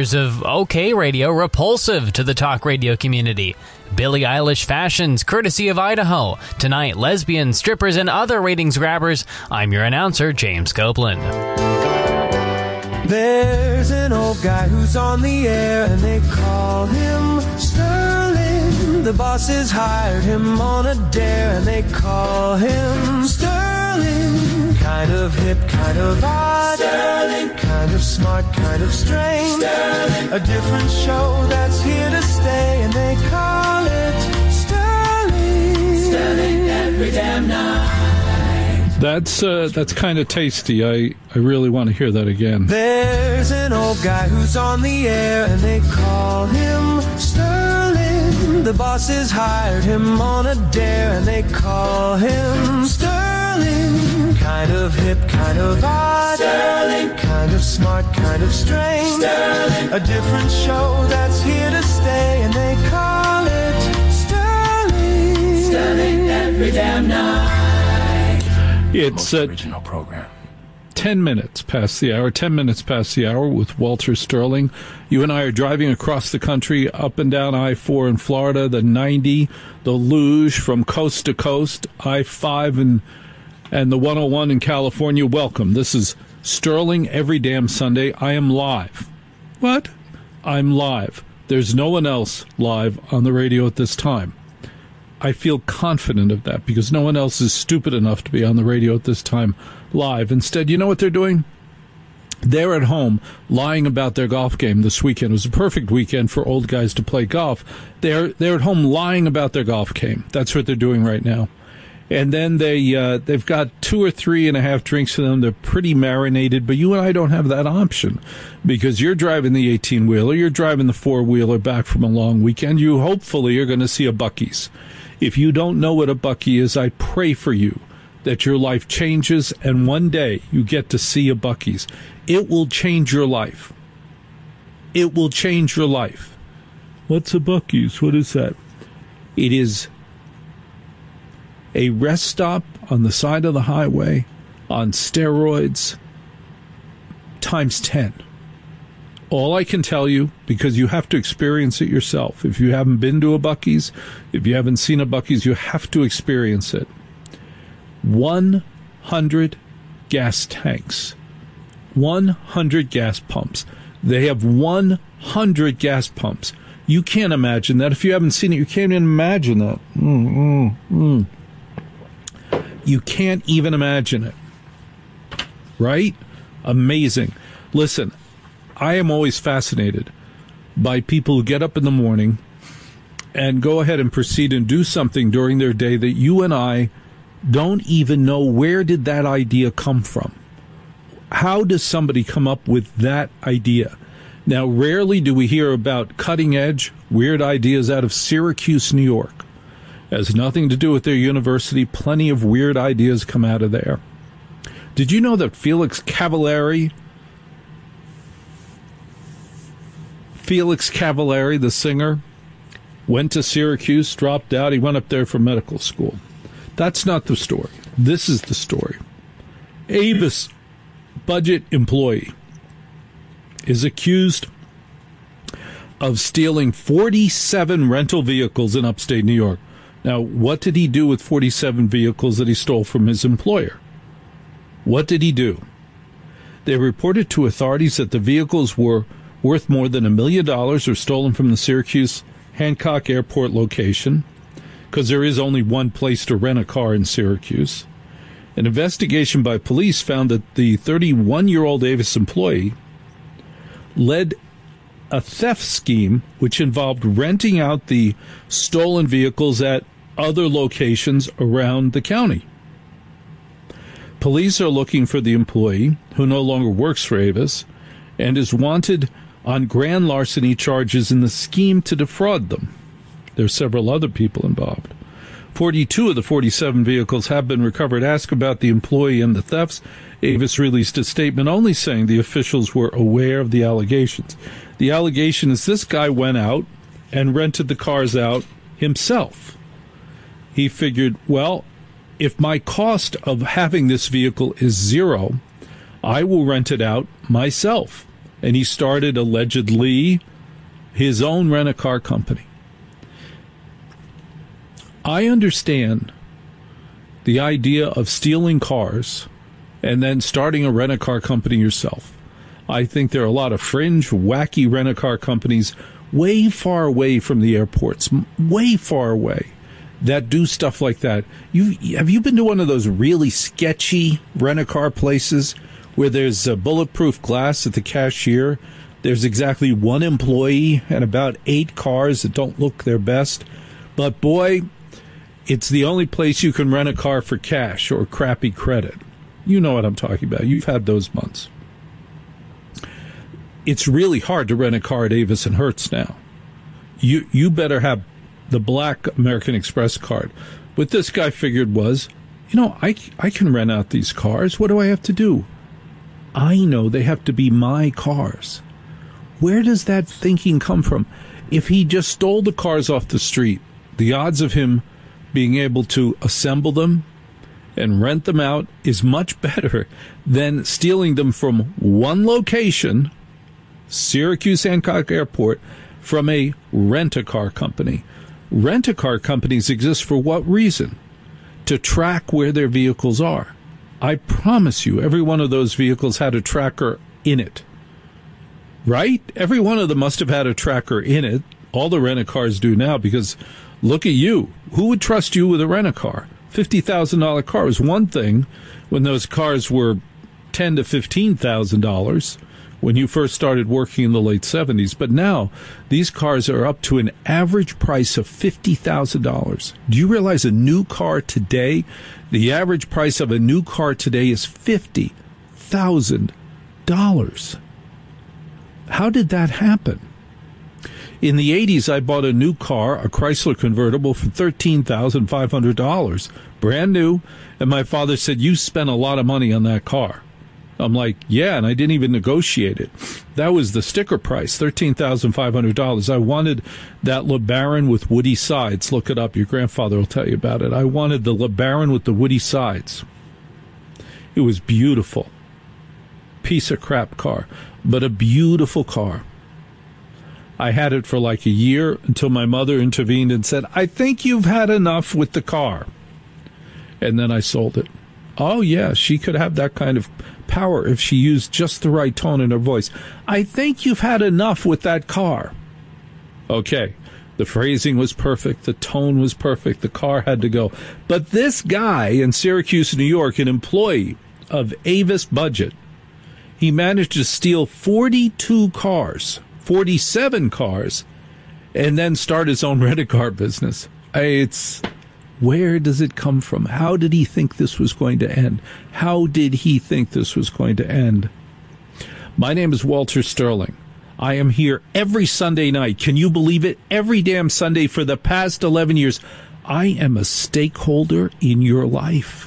makers of OK Radio repulsive to the talk radio community. Billie Eilish fashions, courtesy of Idaho. Tonight, lesbians, strippers, and other ratings grabbers. I'm your announcer, James Copeland. There's an old guy who's on the air, and they call him Sterling. The bosses hired him on a dare, and they call him Sterling. Kind of hip, kind of odd, Sterling. Kind of smart, kind of strange, Sterling. A different show that's here to stay, and they call it Sterling. Sterling every damn night. That's kind of tasty. I really want to hear that again. There's an old guy who's on the air, and they call him Sterling. The bosses hired him on a dare, and they call him Sterling. Kind of hip, kind of odd, Sterling. Kind of smart, kind of strange, Sterling. A different show that's here to stay, and they call it Sterling. Sterling every damn night. It's original program. 10 minutes past the hour. 10 minutes past the hour with Walter Sterling. You and I are driving across the country, up and down I-4 in Florida, the 90, the luge from coast to coast, I-5 and the 101 in California. Welcome. This is Sterling every damn Sunday. I am live. What? I'm live. There's no one else live on the radio at this time. I feel confident of that because no one else is stupid enough to be on the radio at this time live. Instead, you know what they're doing? They're at home lying about their golf game this weekend. It was a perfect weekend for old guys to play golf. They're at home lying about their golf game. That's what they're doing right now. And then they've got 2 or 3.5 drinks in them. They're pretty marinated, but you and I don't have that option because you're driving the 18-wheeler, you're driving the 4-wheeler back from a long weekend. You hopefully are going to see a Buc-ee's. If you don't know what a Buc-ee is, I pray for you that your life changes and one day you get to see a Buc-ee's. It will change your life. It will change your life. What's a Buc-ee's? What is that? It is a rest stop on the side of the highway on steroids times 10. All I can tell you, because you have to experience it yourself. If you haven't been to a Buc-ee's, if you haven't seen a Buc-ee's, you have to experience it. 100 gas tanks, 100 gas pumps. They have 100 gas pumps. You can't imagine that. If you haven't seen it, you can't even imagine that. You can't even imagine it. Right? Amazing. Listen, I am always fascinated by people who get up in the morning and go ahead and proceed and do something during their day that you and I don't even know where did that idea come from. How does somebody come up with that idea? Now, rarely do we hear about cutting-edge, weird ideas out of Syracuse, New York. It has nothing to do with their university. Plenty of weird ideas come out of there. Did you know that Felix Cavallari, the singer, went to Syracuse, dropped out. He went up there for medical school. That's not the story. This is the story. Avis budget employee is accused of stealing 47 rental vehicles in upstate New York. Now, what did he do with 47 vehicles that he stole from his employer? What did he do? They reported to authorities that the vehicles were worth more than $1 million were stolen from the Syracuse Hancock Airport location, because there is only one place to rent a car in Syracuse. An investigation by police found that the 31-year-old Avis employee led a theft scheme which involved renting out the stolen vehicles at other locations around the county. Police are looking for the employee, who no longer works for Avis, and is wanted on grand larceny charges in the scheme to defraud them. There are several other people involved. 42 of the 47 vehicles have been recovered. Asked about the employee and the thefts, Avis released a statement only saying the officials were aware of the allegations. The allegation is this guy went out and rented the cars out himself. He figured, well, if my cost of having this vehicle is zero, I will rent it out myself. and he started, allegedly, his own rent-a-car company. I understand the idea of stealing cars and then starting a rent-a-car company yourself. I think there are a lot of fringe, wacky rent-a-car companies way far away from the airports, way far away, that do stuff like that. Have you been to one of those really sketchy rent-a-car places where there's a bulletproof glass at the cashier? There's exactly one employee and about 8 cars that don't look their best. But boy, it's the only place you can rent a car for cash or crappy credit. You know what I'm talking about. You've had those months. It's really hard to rent a car at Avis and Hertz now. You better have the black American Express card. What this guy figured was, I can rent out these cars. What do I have to do? I know they have to be my cars. Where does that thinking come from? If he just stole the cars off the street, the odds of him being able to assemble them and rent them out is much better than stealing them from one location, Syracuse Hancock Airport, from a rent-a-car company. Rent-a-car companies exist for what reason? To track where their vehicles are. I promise you, every one of those vehicles had a tracker in it. Right? Every one of them must have had a tracker in it. All the rent-a-cars do now, because look at you. Who would trust you with a rent-a-car? $50,000 car was one thing when those cars were $10,000 to $15,000 when you first started working in the late 70s. But now these cars are up to an average price of $50,000. Do you realize a new car today, the average price of a new car today is $50,000? How did that happen? In the 80s, I bought a new car, a Chrysler convertible, for $13,500, brand new, and my father said, "You spent a lot of money on that car." I'm like, yeah, and I didn't even negotiate it. That was the sticker price, $13,500. I wanted that LeBaron with woody sides. Look it up. Your grandfather will tell you about it. I wanted the LeBaron with the woody sides. It was beautiful. Piece of crap car, but a beautiful car. I had it for like a year until my mother intervened and said, "I think you've had enough with the car." And then I sold it. Oh, yeah, she could have that kind of power if she used just the right tone in her voice. "I think you've had enough with that car." Okay, the phrasing was perfect. The tone was perfect. The car had to go. But this guy in Syracuse, New York, an employee of Avis Budget, he managed to steal 42 cars. 47 cars, and then start his own rent-a-car business. Where does it come from? How did he think this was going to end? How did he think this was going to end? My name is Walter Sterling. I am here every Sunday night. Can you believe it? Every damn Sunday for the past 11 years. I am a stakeholder in your life.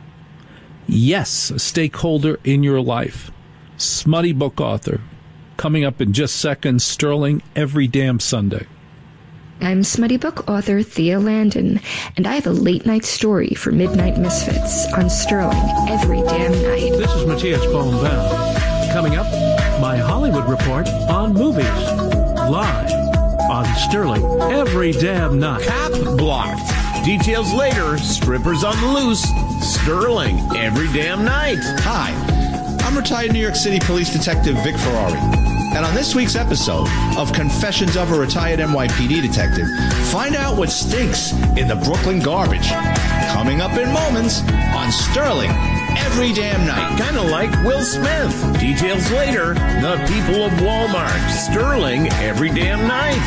Yes, a stakeholder in your life. Smutty book author. Coming up in just seconds, Sterling, every damn Sunday. I'm smutty book author Thea Landon, and I have a late-night story for Midnight Misfits on Sterling every damn night. This is Matthias Bohm-Bell. Coming up, my Hollywood report on movies. Live on Sterling every damn night. Cop blocked. Details later. Strippers on the loose. Sterling every damn night. Hi, I'm retired New York City Police Detective Vic Ferrari. And on this week's episode of Confessions of a Retired NYPD Detective, find out what stinks in the Brooklyn garbage. Coming up in moments on Sterling every damn night. Kind of like Will Smith. Details later. The people of Walmart. Sterling every damn night.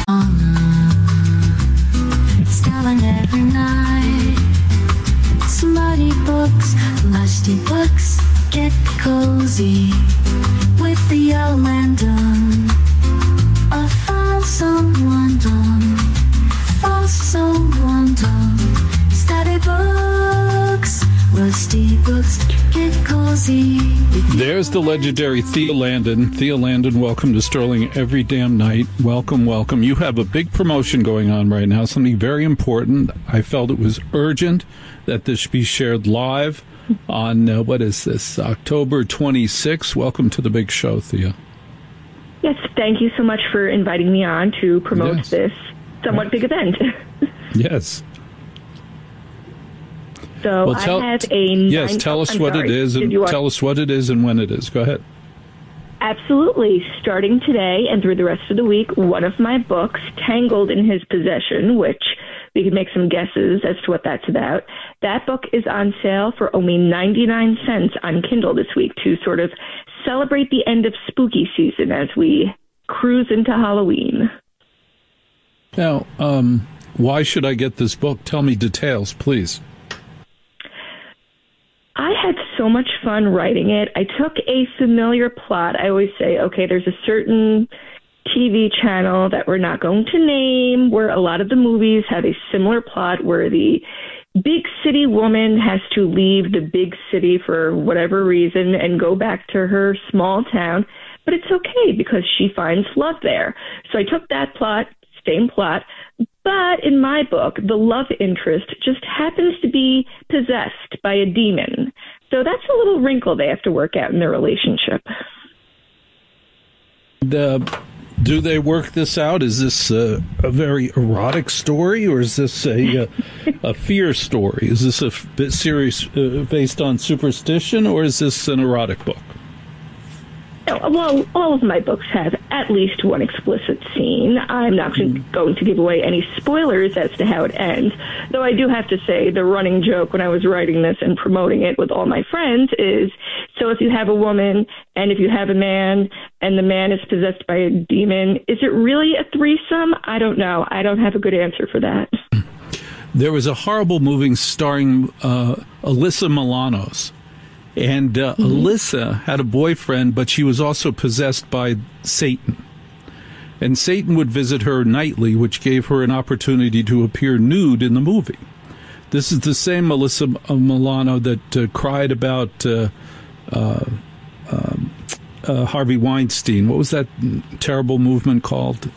Sterling every night. Smutty books, lusty books. Get cozy with the old Landon. A falsome London, falsome London. Study books, rusty books. Get cozy. There's the legendary Thea Landon. Thea Landon, welcome to Sterling every damn night. Welcome, welcome. You have a big promotion going on right now, something very important. I felt it was urgent that this be shared live on, what is this, October 26th. Welcome to the big show, Thea. Yes, thank you so much for inviting me on to promote this somewhat big event. Yes. So well, I have a... Yes, tell us what it is, and tell us what it is and when it is. Go ahead. Absolutely. Starting today and through the rest of the week, one of my books, Tangled in His Possession, which we can make some guesses as to what that's about. That book is on sale for only 99 cents on Kindle this week to sort of celebrate the end of spooky season as we cruise into Halloween. Now, why should I get this book? Tell me details, please. I had so much fun writing it. I took a familiar plot. I always say, okay, there's a certain TV channel that we're not going to name where a lot of the movies have a similar plot where the big city woman has to leave the big city for whatever reason and go back to her small town. But it's okay because she finds love there. So I took that plot, same plot, but in my book, the love interest just happens to be possessed by a demon. So that's a little wrinkle they have to work out in their relationship. Do they work this out? Is this a very erotic story, or is this a fear story? Is this a bit serious based on superstition, or is this an erotic book? Well, all of my books have at least one explicit scene. I'm not going to give away any spoilers as to how it ends, though I do have to say the running joke when I was writing this and promoting it with all my friends is, so if you have a woman and if you have a man and the man is possessed by a demon, is it really a threesome? I don't know. I don't have a good answer for that. There was a horrible movie starring Alyssa Milano. And Alyssa had a boyfriend, but she was also possessed by Satan. And Satan would visit her nightly, which gave her an opportunity to appear nude in the movie. This is the same Alyssa Milano that cried about Harvey Weinstein. What was that terrible movement called?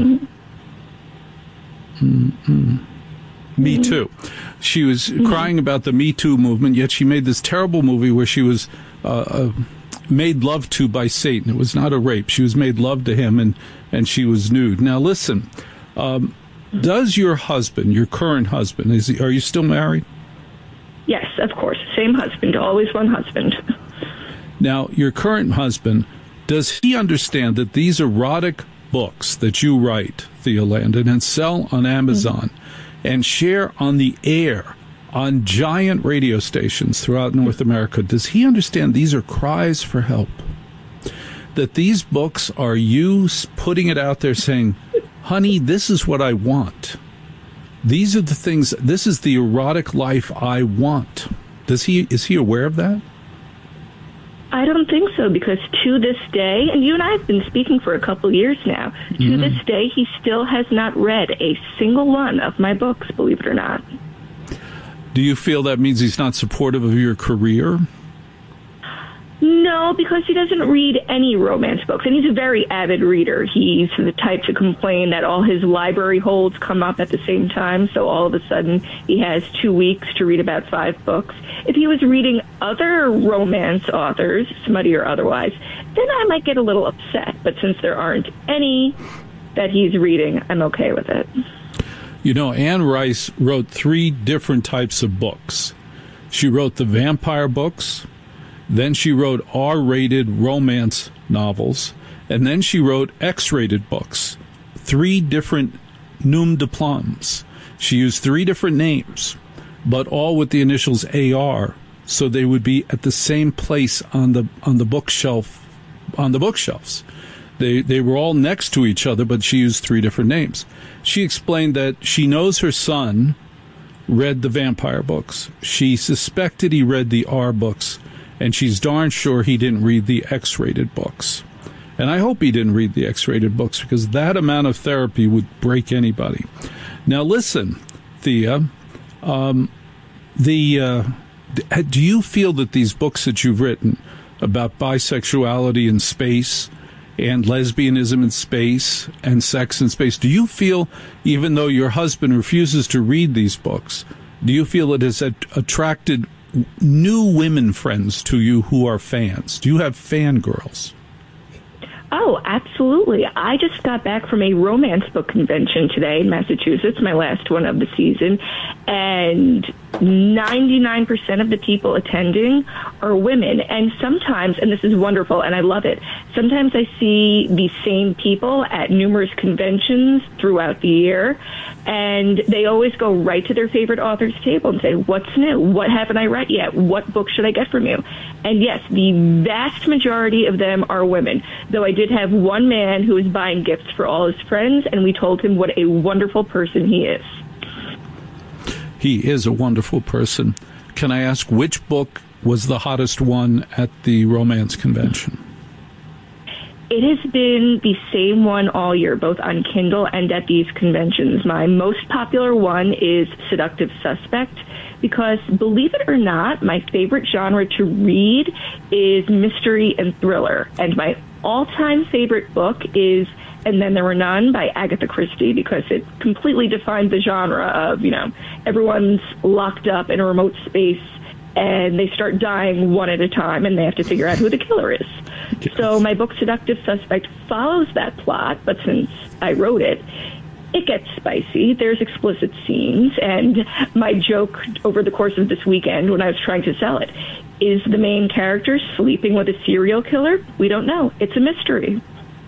Me Too. She was crying about the Me Too movement, yet she made this terrible movie where she was made love to by Satan. It was not a rape. She was made love to him, and she was nude. Now, listen, does your husband, your current husband, are you still married? Yes, of course. Same husband, always one husband. Now, your current husband, does he understand that these erotic books that you write, Thea Landon, and sell on Amazon and share on the air on giant radio stations throughout North America, does he understand these are cries for help? That these books are you putting it out there saying, honey, this is what I want. These are the things, this is the erotic life I want. Is he aware of that? I don't think so, because to this day, and you and I have been speaking for a couple years now, to this day, he still has not read a single one of my books, believe it or not. Do you feel that means he's not supportive of your career? No, because he doesn't read any romance books, and he's a very avid reader. He's the type to complain that all his library holds come up at the same time, so all of a sudden he has 2 weeks to read about 5 books. If he was reading other romance authors, smutty or otherwise, then I might get a little upset. But since there aren't any that he's reading, I'm okay with it. You know, Anne Rice wrote 3 different types of books. She wrote the vampire books, then she wrote R-rated romance novels, and then she wrote X-rated books. 3 different nom de plumes. She used 3 different names, but all with the initials AR, so they would be at the same place on the bookshelf, on the bookshelves. They were all next to each other, but she used 3 different names. She explained that she knows her son read the vampire books. She suspected he read the R books, and she's darn sure he didn't read the X-rated books. And I hope he didn't read the X-rated books, because that amount of therapy would break anybody. Now, listen, Thea, do you feel that these books that you've written about bisexuality in space and lesbianism in space and sex in space, do you feel, even though your husband refuses to read these books, do you feel it has attracted new women friends to you who are fans? Do you have fangirls? Oh, absolutely. I just got back from a romance book convention today in Massachusetts, my last one of the season, and 99% of the people attending are women. And sometimes, and this is wonderful, and I love it, sometimes I see the same people at numerous conventions throughout the year, and they always go right to their favorite author's table and say, what's new? What haven't I read yet? What book should I get from you? And yes, the vast majority of them are women, though I did have one man who was buying gifts for all his friends, and we told him what a wonderful person he is. He is a wonderful person. Can I ask which book was the hottest one at the romance convention? It has been the same one all year, both on Kindle and at these conventions. My most popular one is Seductive Suspect, because, believe it or not, my favorite genre to read is mystery and thriller. And my all-time favorite book is And Then There Were None by Agatha Christie, because it completely defines the genre of, everyone's locked up in a remote space and they start dying one at a time and they have to figure out who the killer is. Yes. So my book, Seductive Suspect, follows that plot, but since I wrote it, it gets spicy. There's explicit scenes, and my joke over the course of this weekend when I was trying to sell it is the main character sleeping with a serial killer? We don't know. It's a mystery.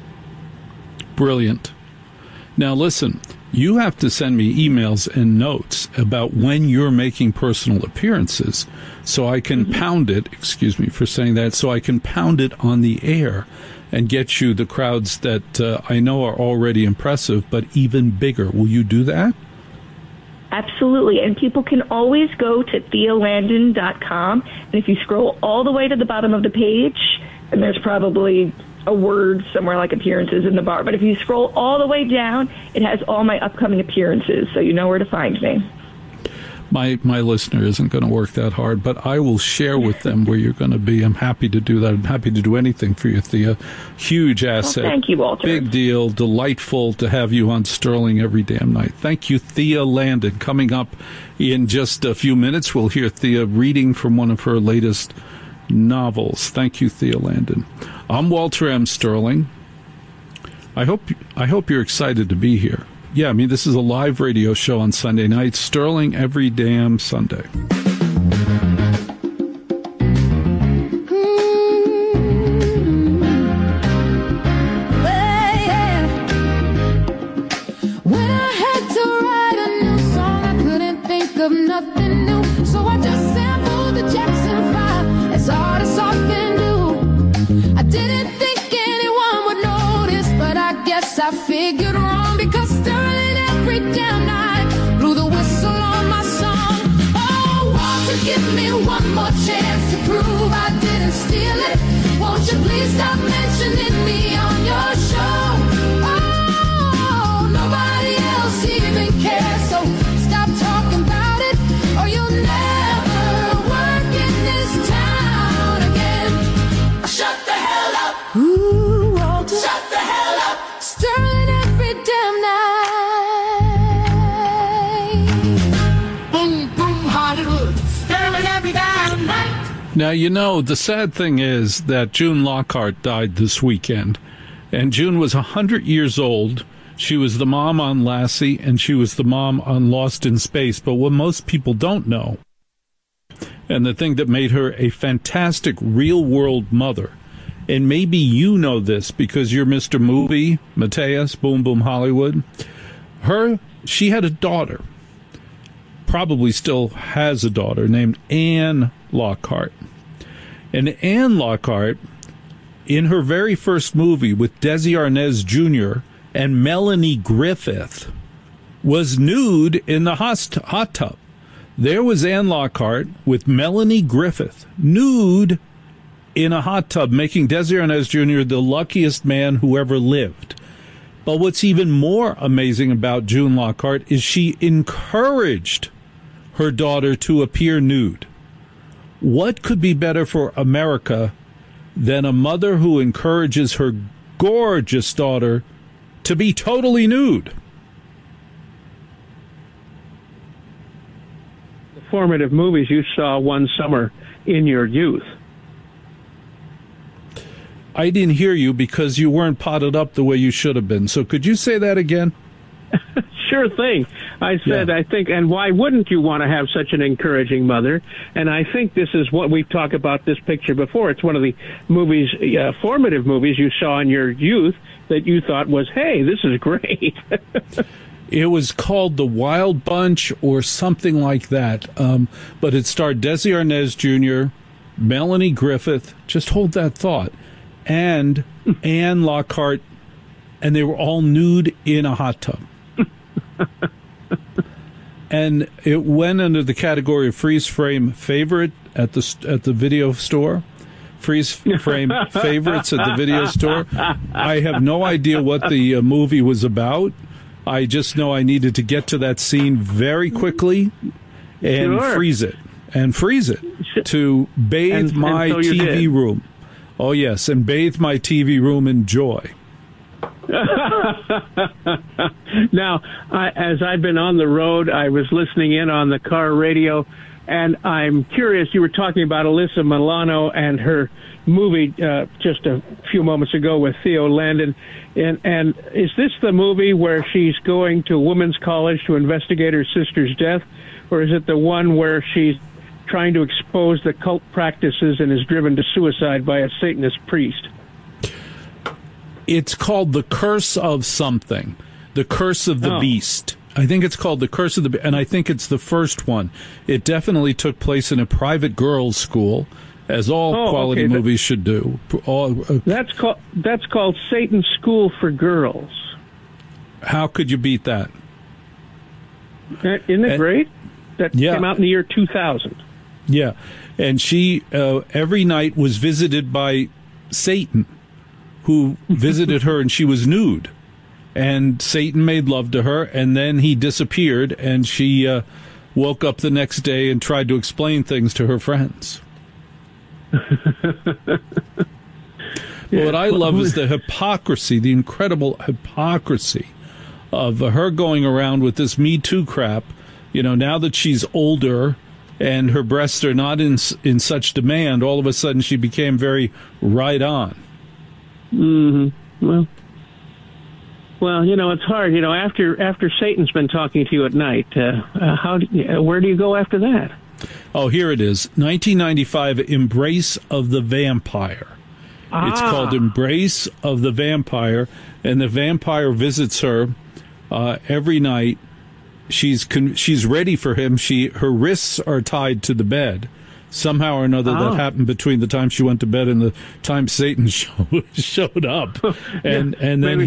Brilliant. Now listen, you have to send me emails and notes about when you're making personal appearances so I can pound it, excuse me for saying that, so I can pound it on the air and get you the crowds that I know are already impressive, but even bigger. Will you do that? Absolutely. And people can always go to thealandon.com. And if you scroll all the way to the bottom of the page, and there's probably a word somewhere like appearances in the bar, but if you scroll all the way down, it has all my upcoming appearances, so you know where to find me. My listener isn't going to work that hard, but I will share with them where you're going to be. I'm happy to do that. I'm happy to do anything for you, Thea. Huge asset. Well, thank you, Walter. Big deal. Delightful to have you on Sterling every damn night. Thank you, Thea Landon. Coming up in just a few minutes, we'll hear Thea reading from one of her latest novels. Thank you, Thea Landon. I'm Walter M. Sterling. I hope you're excited to be here. Yeah, I mean, this is a live radio show on Sunday night. Sterling every damn Sunday. When I had to write a new song, I couldn't think of nothing new, so I just sampled the Jackson 5, as artists often do. I didn't think anyone would notice, but I guess I figured wrong, because Sterling every damn night blew the whistle on my song. Oh, Walter, give me one more chance to prove I didn't steal it. Won't you please stop mentioning me on your show? Oh, nobody else even cares, so stop talking about it, or you'll never work in this town again. Shut the hell up. Ooh, Walter. Shut the hell up. Sterling every damn night. Boom, boom, Hollywood. Sterling every damn night. Now, you know, the sad thing is that June Lockhart died this weekend, and June was 100 years old. She was the mom on Lassie, and she was the mom on Lost in Space. But what most people don't know, and the thing that made her a fantastic real-world mother, and maybe you know this because you're Mr. Movie, Mateus, Boom Boom Hollywood, she had a daughter, probably still has a daughter, named Anne Lockhart. And Anne Lockhart, in her very first movie with Desi Arnaz Jr. and Melanie Griffith, was nude in the hot tub. There was Anne Lockhart with Melanie Griffith, nude in a hot tub, making Desi Arnaz Jr. the luckiest man who ever lived. But what's even more amazing about June Lockhart is she encouraged her daughter to appear nude. What could be better for America than a mother who encourages her gorgeous daughter to be totally nude? The formative movies you saw one summer in your youth. I didn't hear you because you weren't potted up the way you should have been. So could you say that again? Sure thing. I said, Yeah. I think, and why wouldn't you want to have such an encouraging mother? And I think this is what we've talked about this picture before. It's one of the movies, formative movies you saw in your youth that you thought was, hey, this is great. It was called The Wild Bunch or something like that. But it starred Desi Arnaz Jr., Melanie Griffith, just hold that thought, and Anne Lockhart, and they were all nude in a hot tub. And it went under the category of freeze frame favorite at the video store. Freeze frame favorites at the video store. I have no idea what the movie was about. I just know I needed to get to that scene very quickly and freeze it to bathe my so you TV did. room. Oh, yes, and bathe my TV room in joy. Now, as I've been on the road, I was listening in on the car radio, and I'm curious, you were talking about Alyssa Milano and her movie just a few moments ago with Theo Landon. And is this the movie where she's going to women's college to investigate her sister's death, or is it the one where she's trying to expose the cult practices and is driven to suicide by a Satanist priest? It's called The Curse of something. The Curse of the Beast. I think it's called The Curse of the Beast, and I think it's the first one. It definitely took place in a private girls' school, as all quality movies should do. That's called Satan's School for Girls. How could you beat that? Isn't it great? That came out in the year 2000. Yeah, and she every night was visited by Satan, who visited her, and she was nude. And Satan made love to her, and then he disappeared, and she woke up the next day and tried to explain things to her friends. What I love is the hypocrisy, the incredible hypocrisy of her going around with this Me Too crap. You know, now that she's older and her breasts are not in such demand, all of a sudden she became very right on. Mm-hmm. Well, you know, it's hard. You know, after Satan's been talking to you at night, where do you go after that? Oh, here it is. 1995, Embrace of the Vampire. It's called Embrace of the Vampire, and the vampire visits her every night. She's ready for him. Her wrists are tied to the bed. Somehow or another, that happened between the time she went to bed and the time Satan showed up, and then then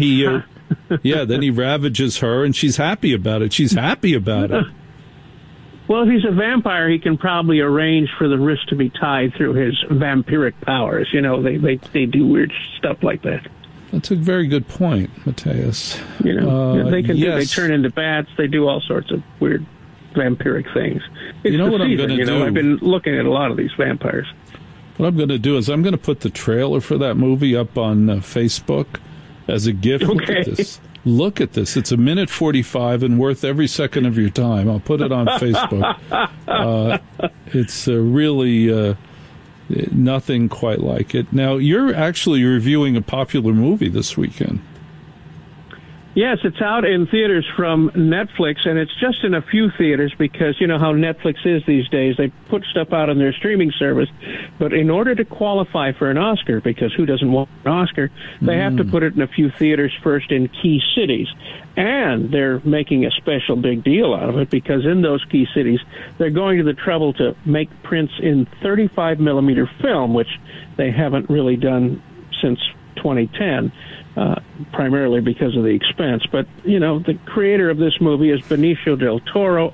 he ravages her, and she's happy about it. She's happy about it. Well, if he's a vampire, he can probably arrange for the wrist to be tied through his vampiric powers. You know, they do weird stuff like that. That's a very good point, Mateus. You know, they turn into bats. They do all sorts of weird vampiric things. You know what I'm going to do? I've been looking at a lot of these vampires. What I'm going to do is I'm going to put the trailer for that movie up on Facebook as a gift. Okay. Look at this. It's 1:45 and worth every second of your time. I'll put it on Facebook. It's really nothing quite like it. Now, you're actually reviewing a popular movie this weekend. Yes, it's out in theaters from Netflix, and it's just in a few theaters because you know how Netflix is these days. They put stuff out on their streaming service, but in order to qualify for an Oscar, because who doesn't want an Oscar, they have to put it in a few theaters first in key cities. And they're making a special big deal out of it because in those key cities, they're going to the trouble to make prints in 35mm film, which they haven't really done since 2010. Primarily because of the expense. But, you know, the creator of this movie is Guillermo del Toro,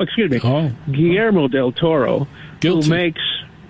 Guilty. who makes,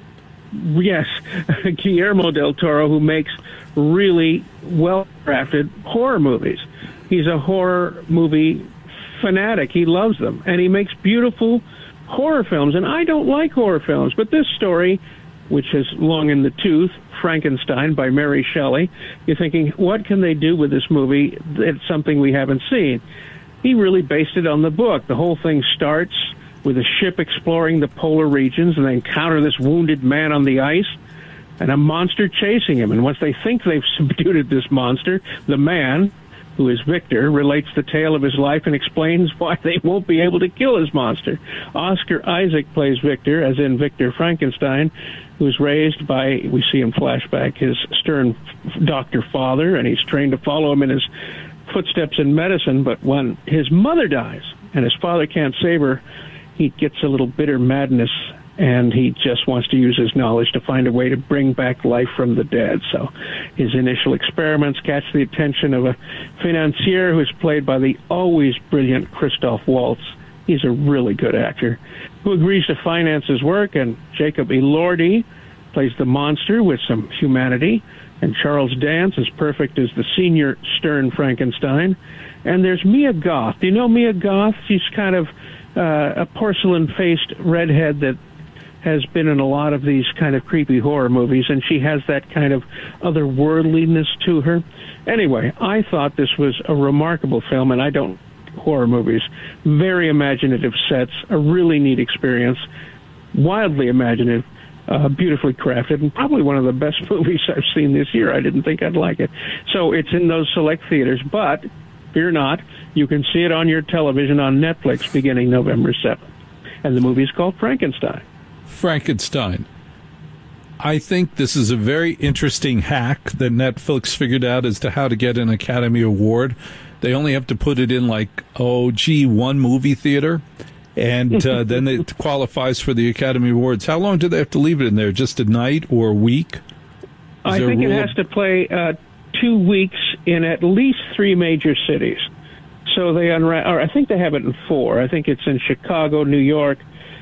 Guillermo del Toro, who makes really well-crafted horror movies. He's a horror movie fanatic. He loves them. And he makes beautiful horror films. And I don't like horror films, but this story, which is long in the tooth, Frankenstein by Mary Shelley, you're thinking, what can they do with this movie? It's something we haven't seen. He really based it on the book. The whole thing starts with a ship exploring the polar regions, and they encounter this wounded man on the ice. and a monster chasing him. And once they think they've subdued this monster, the man, who is Victor, relates the tale of his life and explains why they won't be able to kill his monster. Oscar Isaac plays Victor, as in Victor Frankenstein, who's raised by, we see in flashback, his stern doctor father, and he's trained to follow him in his footsteps in medicine. But when his mother dies and his father can't save her, he gets a little bitter madness, and he just wants to use his knowledge to find a way to bring back life from the dead. So his initial experiments catch the attention of a financier who's played by the always brilliant Christoph Waltz. He's a really good actor who agrees to finance his work, and Jacob Elordi plays the monster with some humanity, and Charles Dance is perfect as the senior stern Frankenstein. And there's Mia Goth. Do you know Mia Goth? She's kind of a porcelain-faced redhead that has been in a lot of these kind of creepy horror movies, and she has that kind of otherworldliness to her. Anyway, I thought this was a remarkable film, and I don't horror movies. Very imaginative sets, a really neat experience, wildly imaginative, beautifully crafted, and probably one of the best movies I've seen this year. I didn't think I'd like it. So it's in those select theaters, but fear not, you can see it on your television on Netflix beginning November 7th. And the movie is called Frankenstein. Frankenstein. I think this is a very interesting hack that Netflix figured out as to how to get an Academy Award. They only have to put it in one movie theater, and then it qualifies for the Academy Awards. How long do they have to leave it in there? Just a night or a week? I think it has to play 2 weeks in at least 3 major cities. So I think they have it in 4. I think it's in Chicago, New York.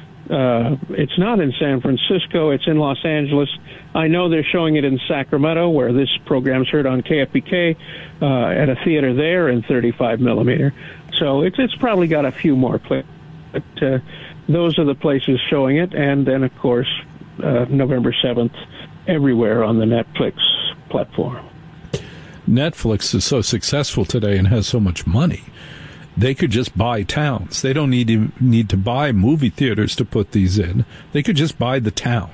It's not in San Francisco. It's in Los Angeles. I know they're showing it in Sacramento, where this program's heard on KFPK, at a theater there in 35 millimeter. So it's probably got a few more places. But those are the places showing it. And then, of course, November 7th, everywhere on the Netflix platform. Netflix is so successful today and has so much money. They could just buy towns. They don't need to buy movie theaters to put these in. They could just buy the town.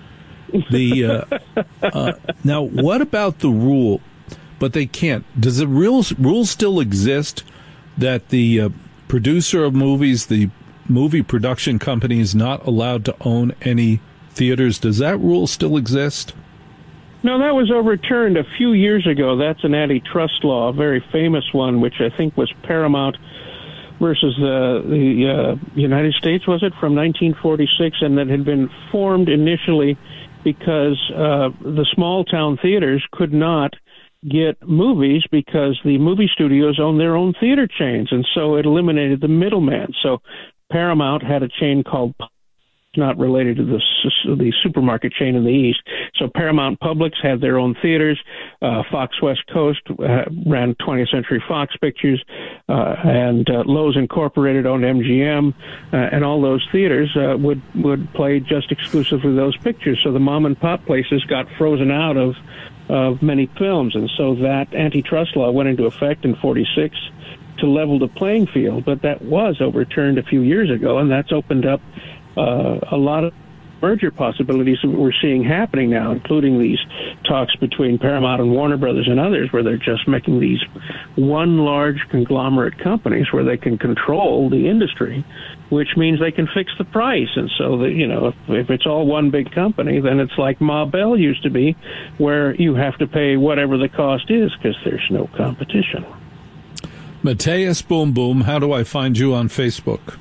Now, what about the rule? But they can't. Does the rule still exist that the producer of movies, the movie production company, is not allowed to own any theaters? Does that rule still exist? No, that was overturned a few years ago. That's an antitrust law, a very famous one, which I think was Paramount versus the United States, was it, from 1946, and that had been formed initially because the small-town theaters could not get movies because the movie studios own their own theater chains, and so it eliminated the middleman. So Paramount had a chain called, not related to the supermarket chain in the East. So Paramount Publix had their own theaters. Fox West Coast ran 20th Century Fox Pictures, and Lowe's Incorporated owned MGM, and all those theaters would play just exclusively those pictures. So the mom and pop places got frozen out of many films, and so that antitrust law went into effect in 46 to level the playing field. But that was overturned a few years ago, and that's opened up a lot of merger possibilities that we're seeing happening now, including these talks between Paramount and Warner Brothers and others, where they're just making these one large conglomerate companies where they can control the industry, which means they can fix the price. And so that, if it's all one big company, then it's like Ma Bell used to be, where you have to pay whatever the cost is because there's no competition. Matthias Boom Boom, how do I find you on Facebook?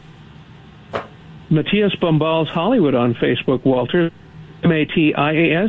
Matthias Bombals Hollywood on Facebook, Walter. MATIAS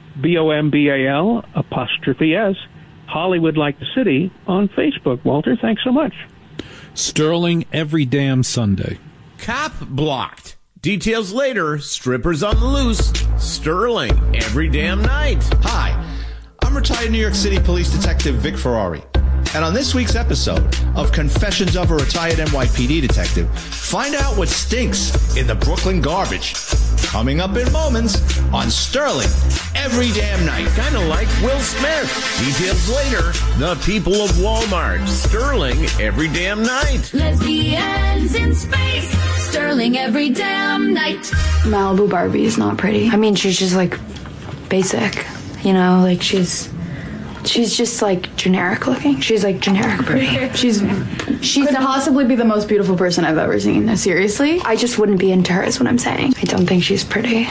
BOMBAL 'S Hollywood like the city on Facebook, Walter. Thanks so much. Sterling every damn Sunday. Cop blocked. Details later. Strippers on the loose. Sterling every damn night. Hi, I'm retired New York City Police Detective Vic Ferrari. And on this week's episode of Confessions of a Retired NYPD Detective, find out what stinks in the Brooklyn garbage. Coming up in moments on Sterling every damn night. Kind of like Will Smith. Details later. The people of Walmart. Sterling every damn night. Lesbians in space. Sterling every damn night. Malibu Barbie is not pretty. I mean, she's just like basic, you know, like she's just like generic looking. She's like generic pretty. She's could possibly be the most beautiful person I've ever seen. Seriously, I just wouldn't be into her is what I'm saying. I don't think she's pretty.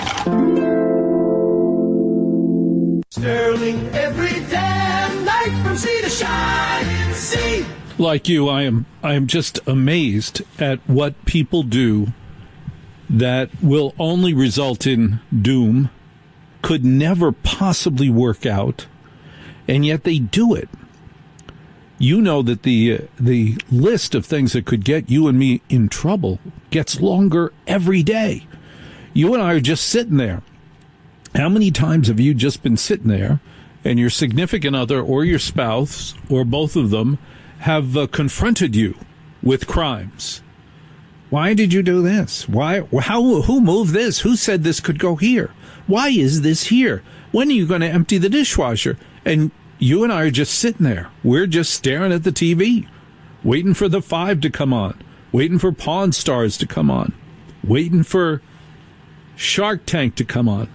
Sterling every damn night from sea to shining sea. Like you, I am just amazed at what people do that will only result in doom, could never possibly work out, and yet they do it. You know that the list of things that could get you and me in trouble gets longer every day. You and I are just sitting there. How many times have you just been sitting there and your significant other or your spouse or both of them have confronted you with crimes? Why did you do this? Why? How? Who moved this? Who said this could go here? Why is this here? When are you going to empty the dishwasher? And you and I are just sitting there. We're just staring at the TV, waiting for the 5 to come on, waiting for Pawn Stars to come on, waiting for Shark Tank to come on.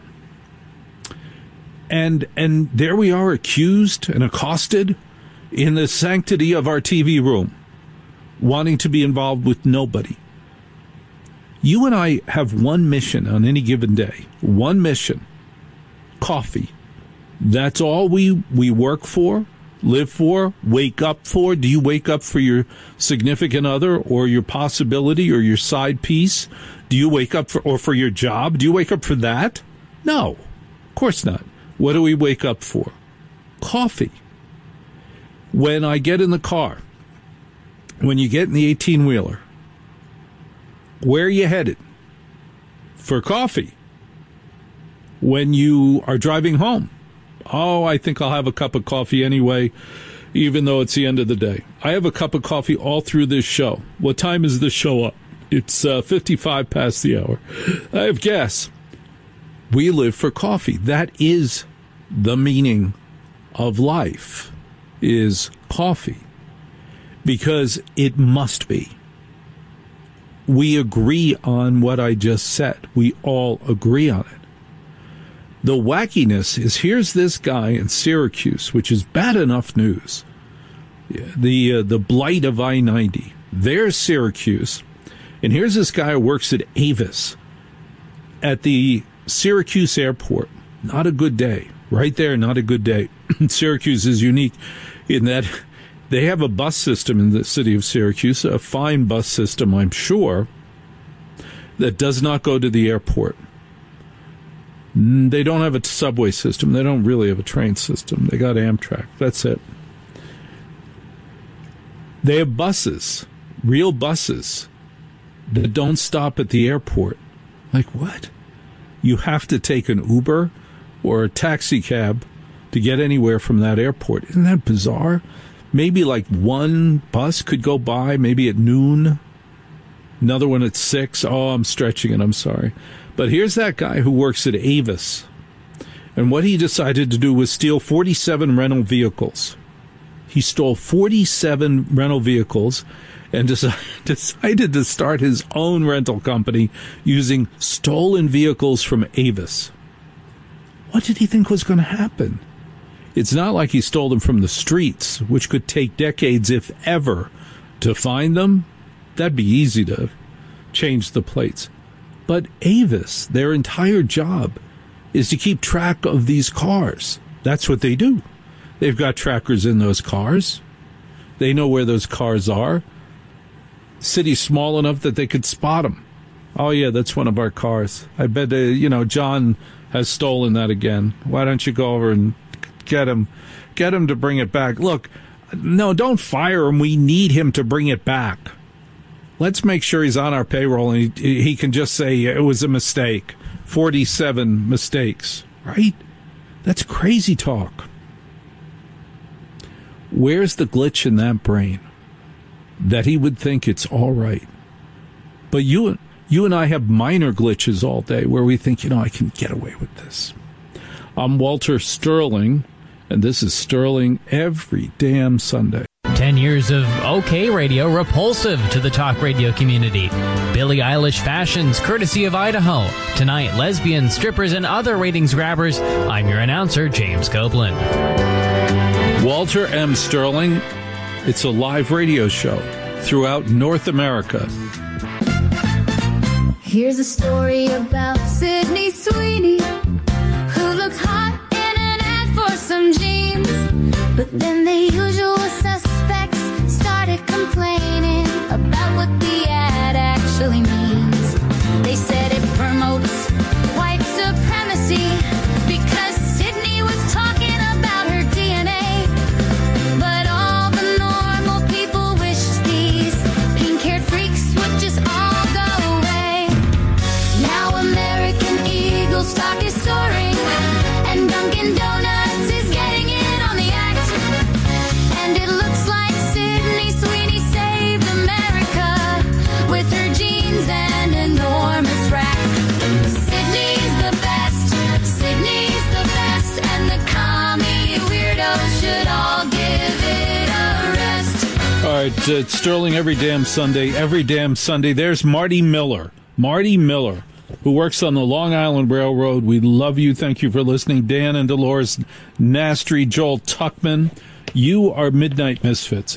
And there we are, accused and accosted in the sanctity of our TV room, wanting to be involved with nobody. You and I have one mission on any given day. One mission. Coffee. That's all we work for, live for, wake up for. Do you wake up for your significant other or your possibility or your side piece? Do you wake up for your job? Do you wake up for that? No, of course not. What do we wake up for? Coffee. When I get in the car, when you get in the 18-wheeler, where are you headed? For coffee. When you are driving home, oh, I think I'll have a cup of coffee anyway, even though it's the end of the day. I have a cup of coffee all through this show. What time is this show up? It's 55 past the hour. I have gas. We live for coffee. That is the meaning of life, is coffee, because it must be. We agree on what I just said. We all agree on it. The wackiness is, here's this guy in Syracuse, which is bad enough news. The blight of I-90. There's Syracuse. And here's this guy who works at Avis at the Syracuse airport. Not a good day. Right there, not a good day. Syracuse is unique in that they have a bus system in the city of Syracuse, a fine bus system, I'm sure, that does not go to the airport. They don't have a subway system. They don't really have a train system. They got Amtrak. That's it. They have buses, real buses, that don't stop at the airport. Like what? You have to take an Uber or a taxi cab to get anywhere from that airport. Isn't that bizarre? Maybe like one bus could go by, maybe at noon. Another one at 6. Oh, I'm stretching it. I'm sorry. But here's that guy who works at Avis. And what he decided to do was steal 47 rental vehicles. He stole 47 rental vehicles and decided to start his own rental company using stolen vehicles from Avis. What did he think was going to happen? It's not like he stole them from the streets, which could take decades, if ever, to find them. That'd be easy to change the plates. But Avis, their entire job is to keep track of these cars. That's what they do. They've got trackers in those cars. They know where those cars are. City's small enough that they could spot them. Oh, yeah, that's one of our cars. I bet, John has stolen that again. Why don't you go over and get him to bring it back? Look, no, don't fire him. We need him to bring it back. Let's make sure he's on our payroll and he can just say it was a mistake. 47 mistakes, right? That's crazy talk. Where's the glitch in that brain that he would think it's all right? But you and I have minor glitches all day where we think, I can get away with this. I'm Walter Sterling, and this is Sterling Every Damn Sunday. 10 years makers of OK Radio repulsive to the talk radio community. Billie Eilish fashions, courtesy of Idaho. Tonight, lesbians, strippers, and other ratings grabbers. I'm your announcer, James Copeland. Walter M. Sterling. It's a live radio show throughout North America. Here's a story about Sydney Sweeney, who looked hot in an ad for some jeans. But then the usual suspects started complaining about what the ad actually means. They said it promotes white supremacy because Sydney was talking about her DNA. But all the normal people wish these pink-haired freaks would just all go away. Now American Eagle stock is soaring, and Dunkin' Donuts is getting in on the act. And it looks like Sydney Sweeney saved America with her jeans and enormous rack. Sydney's the best, and the commie weirdos should all give it a rest. All right, it's Sterling every damn Sunday. There's Marty Miller. Marty Miller, who works on the Long Island Railroad. We love you. Thank you for listening. Dan and Dolores Nastri, Joel Tuckman. You are Midnight Misfits.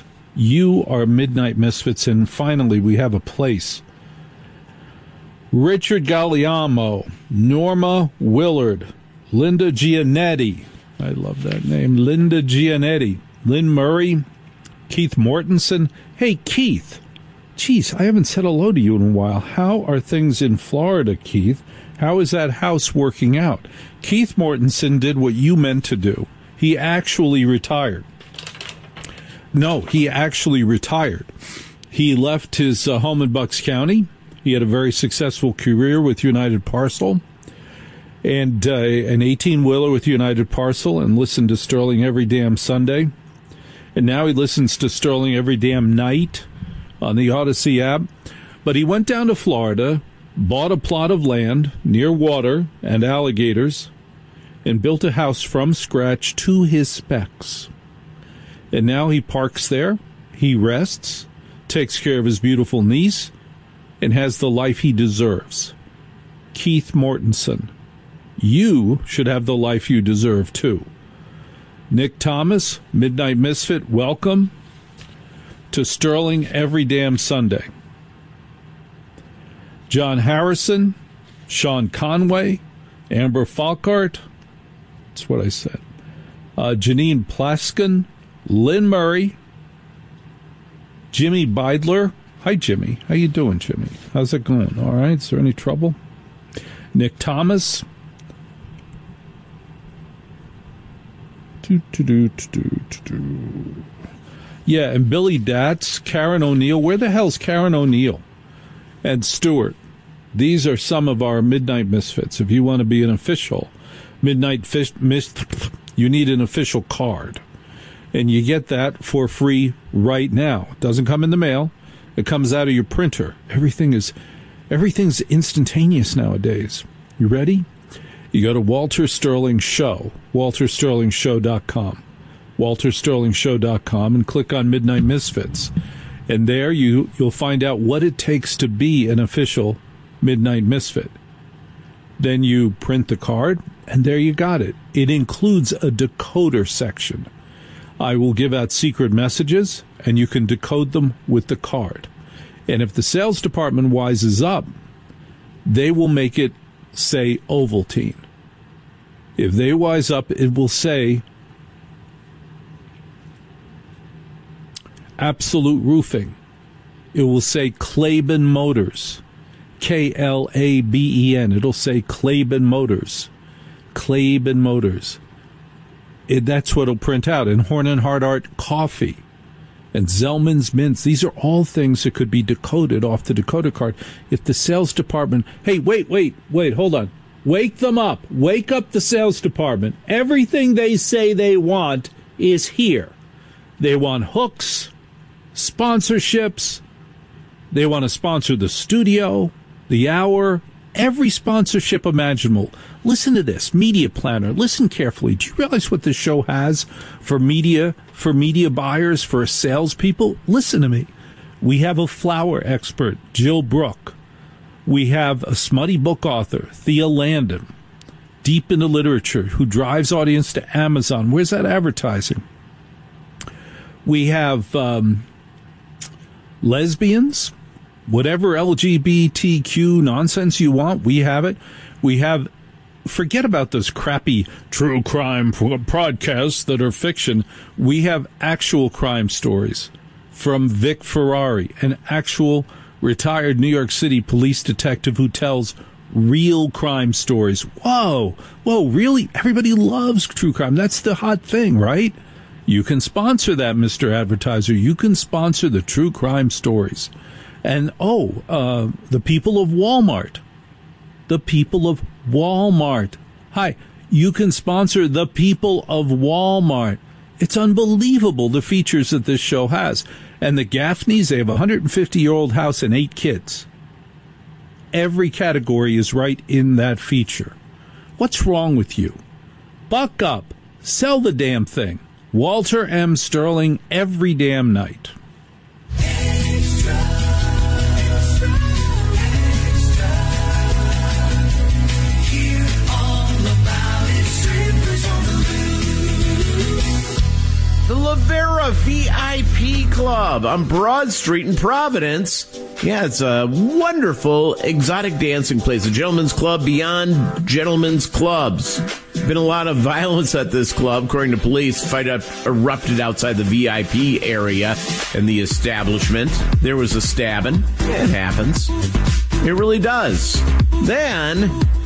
And finally, we have a place. Richard Galliamo, Norma Willard, Linda Gianetti. I love that name. Linda Gianetti. Lynn Murray, Keith Mortensen. Hey, Keith. Geez, I haven't said hello to you in a while. How are things in Florida, Keith? How is that house working out? Keith Mortensen did what you meant to do. He actually retired. No, he actually retired. He left his home in Bucks County. He had a very successful career with United Parcel and an 18-wheeler with United Parcel, and listened to Sterling every damn Sunday. And now he listens to Sterling every damn night on the Odyssey app. But he went down to Florida, bought a plot of land near water and alligators, and built a house from scratch to his specs. And now he parks there, he rests, takes care of his beautiful niece, and has the life he deserves. Keith Mortensen, you should have the life you deserve, too. Nick Thomas, Midnight Misfit, welcome to Sterling every damn Sunday. John Harrison, Sean Conway, Amber Falkart, that's what I said, Janine Plaskin, Lynn Murray, Jimmy Beidler. Hi, Jimmy. How you doing, Jimmy? How's it going? All right. Is there any trouble? Nick Thomas. Yeah, and Billy Datz, Karen O'Neill. Where the hell's Karen O'Neill? And Stewart. These are some of our Midnight Misfits. If you want to be an official Midnight you need an official card. And you get that for free right now. It doesn't come in the mail. It comes out of your printer. Everything's instantaneous nowadays. You ready? You go to Walter Sterling Show, waltersterlingshow.com, waltersterlingshow.com, and click on Midnight Misfits. And there you'll find out what it takes to be an official Midnight Misfit. Then you print the card, and there you got it. It includes a decoder section. I will give out secret messages, and you can decode them with the card. And if the sales department wises up, they will make it say Ovaltine. If they wise up, it will say Absolute Roofing. It will say Claben Motors. Klaben. It'll say Claben Motors. Claben Motors. That's what it'll print out. And Horn and Hardart Coffee. And Zellman's Mints. These are all things that could be decoded off the decoder card. If the sales department... Hey, wait, hold on. Wake them up. Wake up the sales department. Everything they say they want is here. They want hooks, sponsorships. They want to sponsor the studio, the hour, every sponsorship imaginable. Listen to this, Media Planner. Listen carefully. Do you realize what this show has for media buyers, for salespeople? Listen to me. We have a flower expert, Jill Brooke. We have a smutty book author, Thea Landon, deep into literature, who drives audience to Amazon. Where's that advertising? We have lesbians, whatever LGBTQ nonsense you want, we have it. We have, forget about those crappy true crime podcasts that are fiction. We have actual crime stories from Vic Ferrari, an actual retired New York City police detective who tells real crime stories. Whoa, really? Everybody loves true crime. That's the hot thing, right? You can sponsor that, Mr. Advertiser. You can sponsor the true crime stories. And, the people of Walmart. The people of Walmart. Hi, you can sponsor the people of Walmart. It's unbelievable, the features that this show has. And the Gaffneys, they have a 150-year-old house and 8 kids. Every category is right in that feature. What's wrong with you? Buck up. Sell the damn thing. Walter M. Sterling, every damn night. The Lavera VIP Club on Broad Street in Providence. Yeah, it's a wonderful exotic dancing place, a gentleman's club beyond gentlemen's clubs. Been a lot of violence at this club, according to police. Fight erupted outside the VIP area and the establishment. There was a stabbing. It happens. It really does. Then,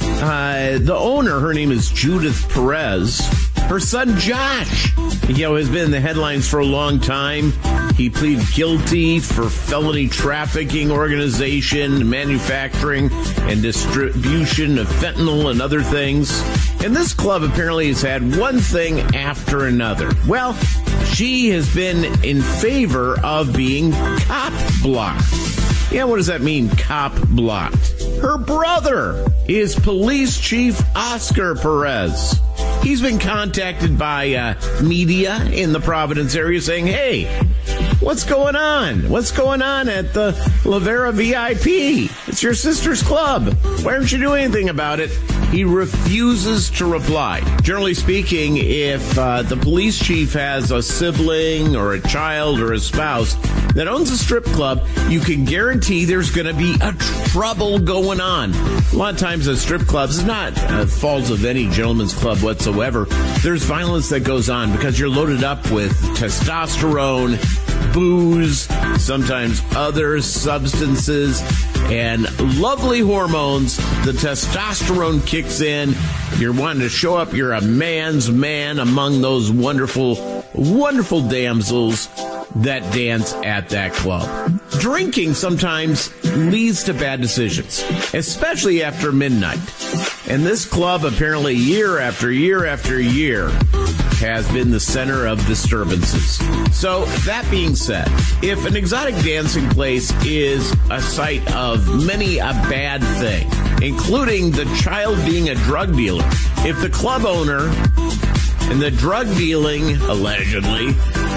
the owner, her name is Judith Perez. Her son, Josh, has been in the headlines for a long time. He pleaded guilty for felony trafficking, organization, manufacturing, and distribution of fentanyl and other things. And this club apparently has had one thing after another. Well, she has been in favor of being cop blocked. Yeah, what does that mean, cop blocked? Her brother is Police Chief Oscar Perez. He's been contacted by media in the Providence area saying, hey, what's going on? What's going on at the Lavera VIP? It's your sister's club. Why aren't you doing anything about it? He refuses to reply. Generally speaking, if the police chief has a sibling or a child or a spouse that owns a strip club, you can guarantee there's going to be a trouble going on. A lot of times at strip clubs, it's not fault of any gentleman's club whatsoever. There's violence that goes on because you're loaded up with testosterone, booze, sometimes other substances, and lovely hormones. The testosterone kicks in. You're wanting to show up. You're a man's man among those wonderful, wonderful damsels that dance at that club. Drinking sometimes leads to bad decisions, especially after midnight. And this club, apparently year after year after year, has been the center of disturbances. So, that being said, if an exotic dancing place is a site of many a bad thing, including the child being a drug dealer, if the club owner and the drug dealing, allegedly,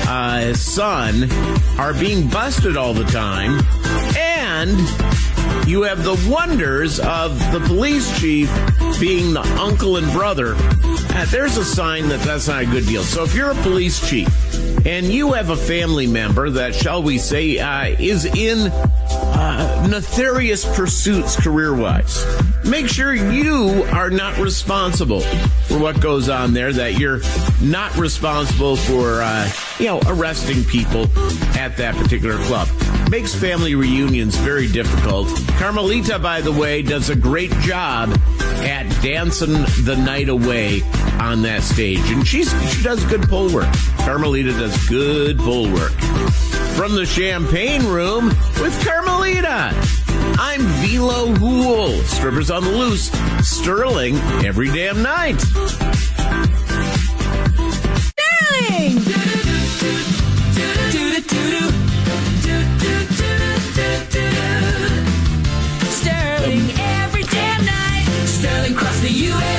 son are being busted all the time, and you have the wonders of the police chief being the uncle and brother, there's a sign that that's not a good deal. So if you're a police chief and you have a family member that, shall we say, is in nefarious pursuits career-wise, make sure you are not responsible for what goes on there, that you're not responsible for, arresting people at that particular club. Makes family reunions very difficult. Carmelita, by the way, does a great job at dancing the night away on that stage. And she does good pole work. Carmelita does good pole work. From the Champagne Room with Carmelita, I'm Velo Hool. Strippers on the Loose, Sterling every damn night. Sterling! Sterling every damn night. Sterling across the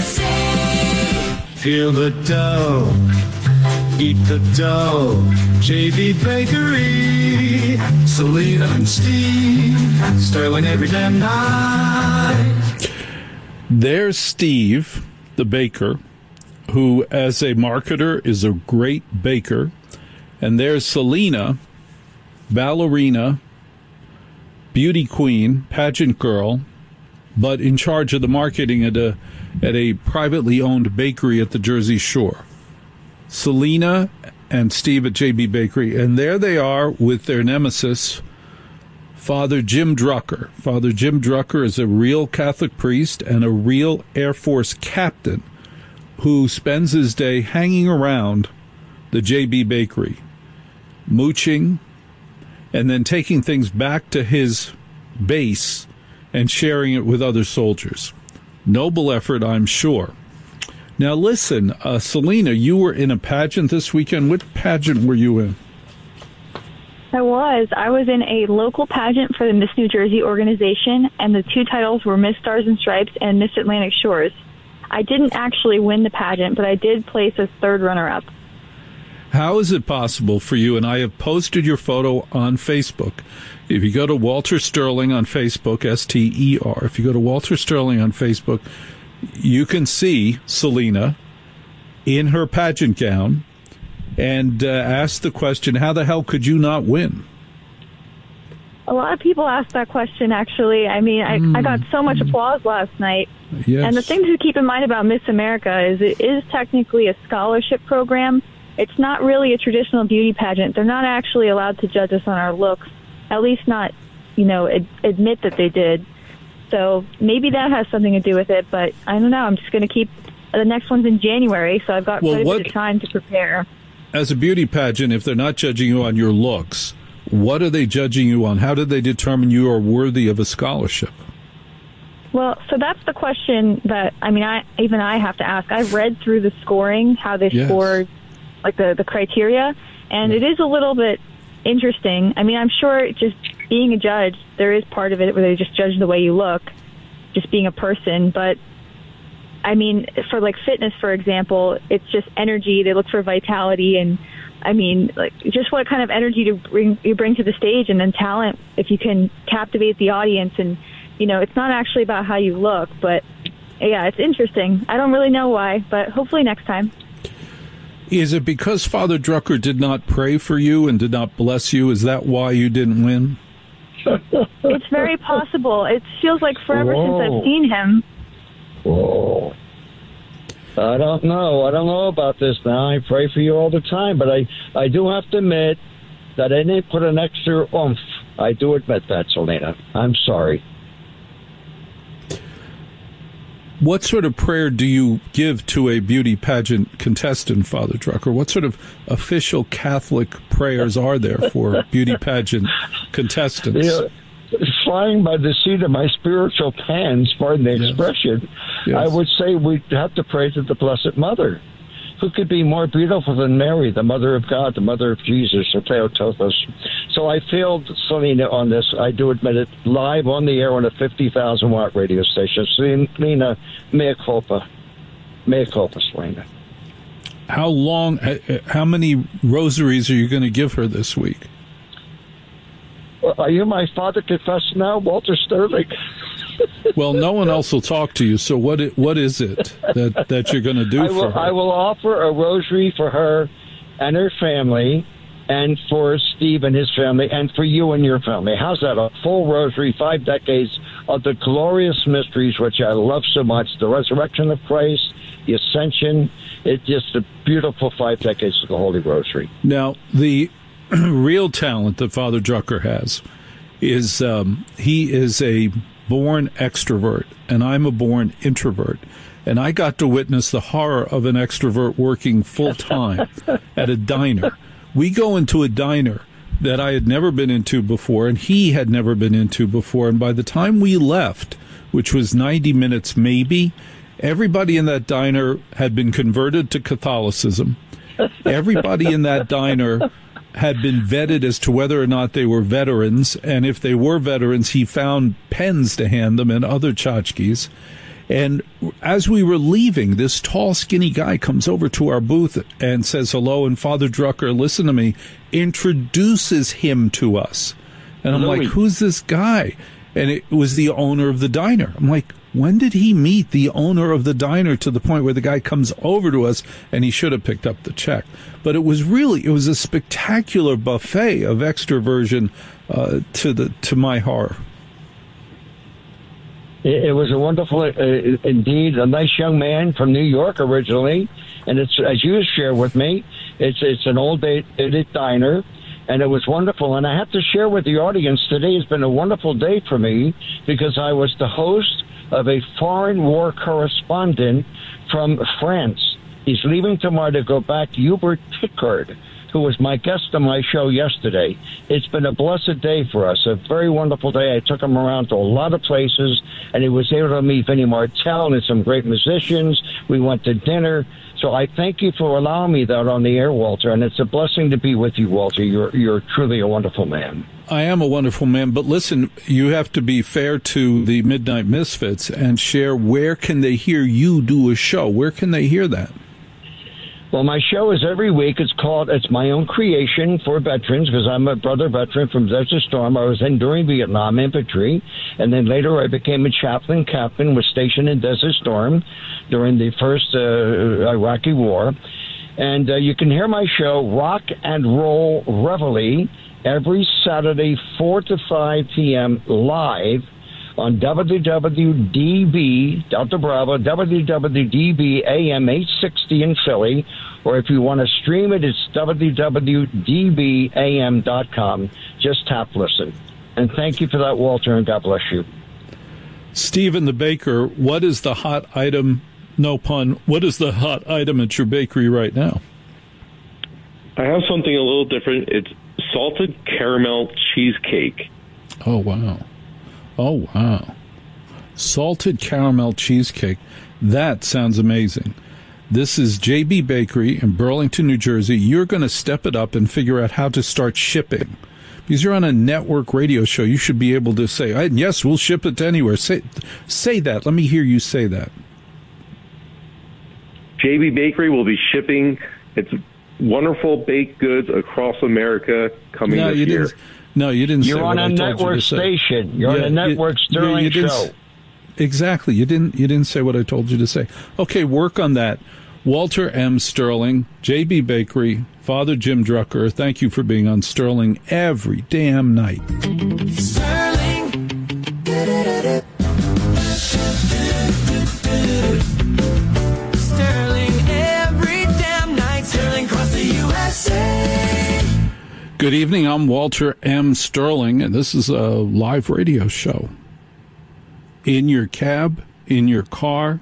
USA. Feel the dough, eat the dough. JB Bakery, Selena and Steve, Sterling every damn night. There's Steve, the baker, who as a marketer is a great baker. And there's Selena, ballerina, beauty queen, pageant girl, but in charge of the marketing at a privately owned bakery at the Jersey Shore. Selena and Steve at JB Bakery, and there they are with their nemesis, Father Jim Drucker. Father Jim Drucker is a real Catholic priest and a real Air Force captain who spends his day hanging around the JB Bakery, mooching, and then taking things back to his base and sharing it with other soldiers. Noble effort, I'm sure. Now listen, Selena, you were in a pageant this weekend. What pageant were you in? I was in a local pageant for the Miss New Jersey organization, and the two titles were Miss Stars and Stripes and Miss Atlantic Shores. I didn't actually win the pageant, but I did place as third runner-up. How is it possible for you, and I have posted your photo on Facebook. If you go to Walter Sterling on Facebook, S-T-E-R, if you go to Walter Sterling on Facebook, you can see Selena in her pageant gown and ask the question, how the hell could you not win? A lot of people ask that question, actually. I mean, I got so much applause last night. Yes. And the thing to keep in mind about Miss America is it is technically a scholarship program. It's not really a traditional beauty pageant. They're not actually allowed to judge us on our looks, at least not, admit that they did. So maybe that has something to do with it, but I don't know. I'm just going to keep the next one's in January, so I've got quite a bit of time to prepare. As a beauty pageant, if they're not judging you on your looks, what are they judging you on? How did they determine you are worthy of a scholarship? Well, so that's the question that, I have to ask. I've read through the scoring, how they scored, like the criteria, and it is a little bit interesting. I mean, I'm sure just being a judge, there is part of it where they just judge the way you look, just being a person, but I mean, for like fitness, for example, it's just energy. They look for vitality and, just what kind of energy you bring to the stage, and then talent, if you can captivate the audience. And, it's not actually about how you look, but, yeah, it's interesting. I don't really know why, but hopefully next time. Is it because Father Drucker did not pray for you and did not bless you? Is that why you didn't win? It's very possible. It feels like forever since I've seen him. Whoa. I don't know. I don't know about this now. I pray for you all the time, but I do have to admit that I didn't put an extra oomph. I do admit that, Selena. I'm sorry. What sort of prayer do you give to a beauty pageant contestant, Father Drucker? What sort of official Catholic prayers are there for beauty pageant contestants? Flying by the seat of my spiritual pants, pardon the expression, I would say we have to pray to the Blessed Mother. Who could be more beautiful than Mary, the Mother of God, the Mother of Jesus, or Theotokos? So I failed Selena on this. I do admit it, live on the air on a 50,000-watt radio station. Selena, mea culpa. Mea culpa, Selena. How many rosaries are you going to give her this week? Are you my father confessed now, Walter Sterling? Well, no one else will talk to you, so what is it that you're going to do for her? I will offer a rosary for her and her family, and for Steve and his family, and for you and your family. How's that? A full rosary, 5 decades of the glorious mysteries, which I love so much, the resurrection of Christ, the ascension. It's just a beautiful 5 decades of the Holy Rosary. Now, the real talent that Father Drucker has is he is a born extrovert, and I'm a born introvert. And I got to witness the horror of an extrovert working full-time at a diner. We go into a diner that I had never been into before, and he had never been into before. And by the time we left, which was 90 minutes maybe, everybody in that diner had been converted to Catholicism. Everybody in that diner had been vetted as to whether or not they were veterans, and if they were veterans, he found pens to hand them and other tchotchkes. And as we were leaving, this tall, skinny guy comes over to our booth and says hello, and Father Drucker, listen to me, introduces him to us. And I'm like, who's this guy? And it was the owner of the diner. I'm like, when did he meet the owner of the diner to the point where the guy comes over to us and he should have picked up the check? But it was a spectacular buffet of extroversion to my horror. It was a wonderful, indeed, a nice young man from New York originally. And it's, as you shared with me, it's an old dated diner. And it was wonderful. And I have to share with the audience, today has been a wonderful day for me because I was the host of a foreign war correspondent from France. He's leaving tomorrow to go back, Hubert Pickard, who was my guest on my show yesterday. It's been a blessed day for us, a very wonderful day. I took him around to a lot of places, and he was able to meet Vinnie Martell and some great musicians. We went to dinner. So I thank you for allowing me that on the air, Walter, and it's a blessing to be with you, Walter. You're truly a wonderful man. I am a wonderful man, but listen, you have to be fair to the Midnight Misfits and share where can they hear you do a show? Where can they hear that? Well, my show is every week. It's my own creation for veterans because I'm a brother veteran from Desert Storm. I was during Vietnam infantry, and then later I became a chaplain captain, was stationed in Desert Storm during the first Iraqi war. And you can hear my show, Rock and Roll Reveille, every Saturday, 4 to 5 p.m. live on WWDB, Delta Bravo, WWDB AM 860 in Philly, or if you want to stream it, it's WWDBAM.com. Just tap listen. And thank you for that, Walter, and God bless you. Stephen the Baker, what is the hot item, no pun, what is the hot item at your bakery right now? I have something a little different. It's salted caramel cheesecake. Oh, wow. Oh, wow. Salted caramel cheesecake. That sounds amazing. This is JB Bakery in Burlington, New Jersey. You're going to step it up and figure out how to start shipping. Because you're on a network radio show, you should be able to say, yes, we'll ship it to anywhere. Say that. Let me hear you say that. JB Bakery will be shipping its wonderful baked goods across America coming this year. No, you didn't say what I told you to say. You're on a network station. You're on a network Sterling show. Exactly. You didn't say what I told you to say. Okay, work on that. Walter M. Sterling, JB Bakery, Father Jim Drucker, thank you for being on Sterling every damn night. Sterling. Sterling every damn night. Sterling across the USA. Good evening, I'm Walter M. Sterling, and this is a live radio show. In your cab, in your car,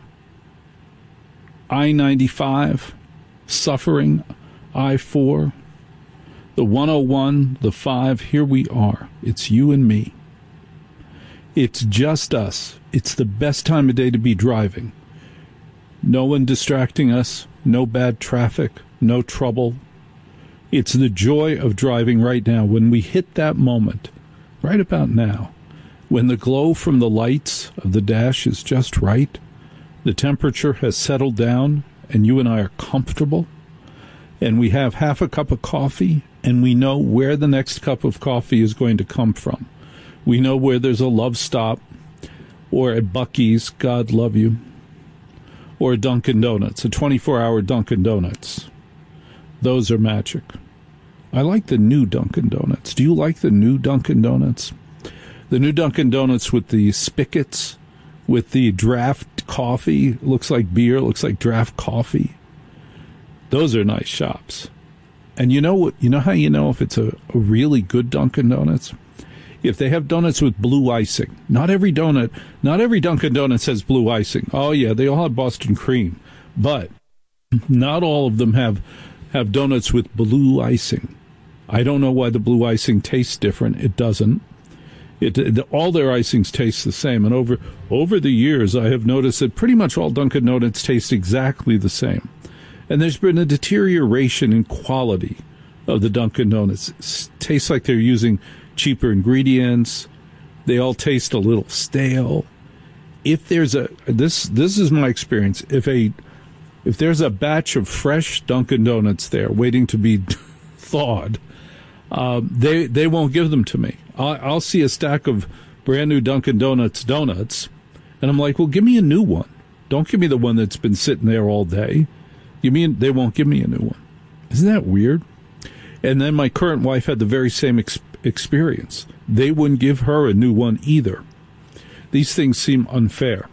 I-95, suffering, I-4, the 101, the 5, here we are. It's you and me. It's just us. It's the best time of day to be driving. No one distracting us, no bad traffic, no trouble. It's the joy of driving right now. When we hit that moment, right about now, when the glow from the lights of the dash is just right, the temperature has settled down, and you and I are comfortable, and we have half a cup of coffee, and we know where the next cup of coffee is going to come from. We know where there's a Love Stop, or at Buc-ee's, God love you, or a Dunkin' Donuts, a 24-hour Dunkin' Donuts. Those are magic. I like the new Dunkin' Donuts. Do you like the new Dunkin' Donuts? The new Dunkin' Donuts with the spigots, with the draft coffee. Looks like beer, looks like draft coffee. Those are nice shops. And you know what? You know how you know if it's a really good Dunkin' Donuts? If they have donuts with blue icing. Not every Dunkin' Donuts has blue icing. Oh, yeah, they all have Boston cream. But not all of them have donuts with blue icing. I don't know why the blue icing tastes different. It doesn't. All their icings taste the same. And over the years, I have noticed that pretty much all Dunkin' Donuts taste exactly the same. And there's been a deterioration in quality of the Dunkin' Donuts. It tastes like they're using cheaper ingredients. They all taste a little stale. if there's this is my experience. If there's a batch of fresh Dunkin' Donuts there waiting to be thawed, they won't give them to me. I'll see a stack of brand new Dunkin' Donuts, and I'm like, well, give me a new one. Don't give me the one that's been sitting there all day. They won't give me a new one. Isn't that weird? And then my current wife had the very same experience. They wouldn't give her a new one either. These things seem unfair.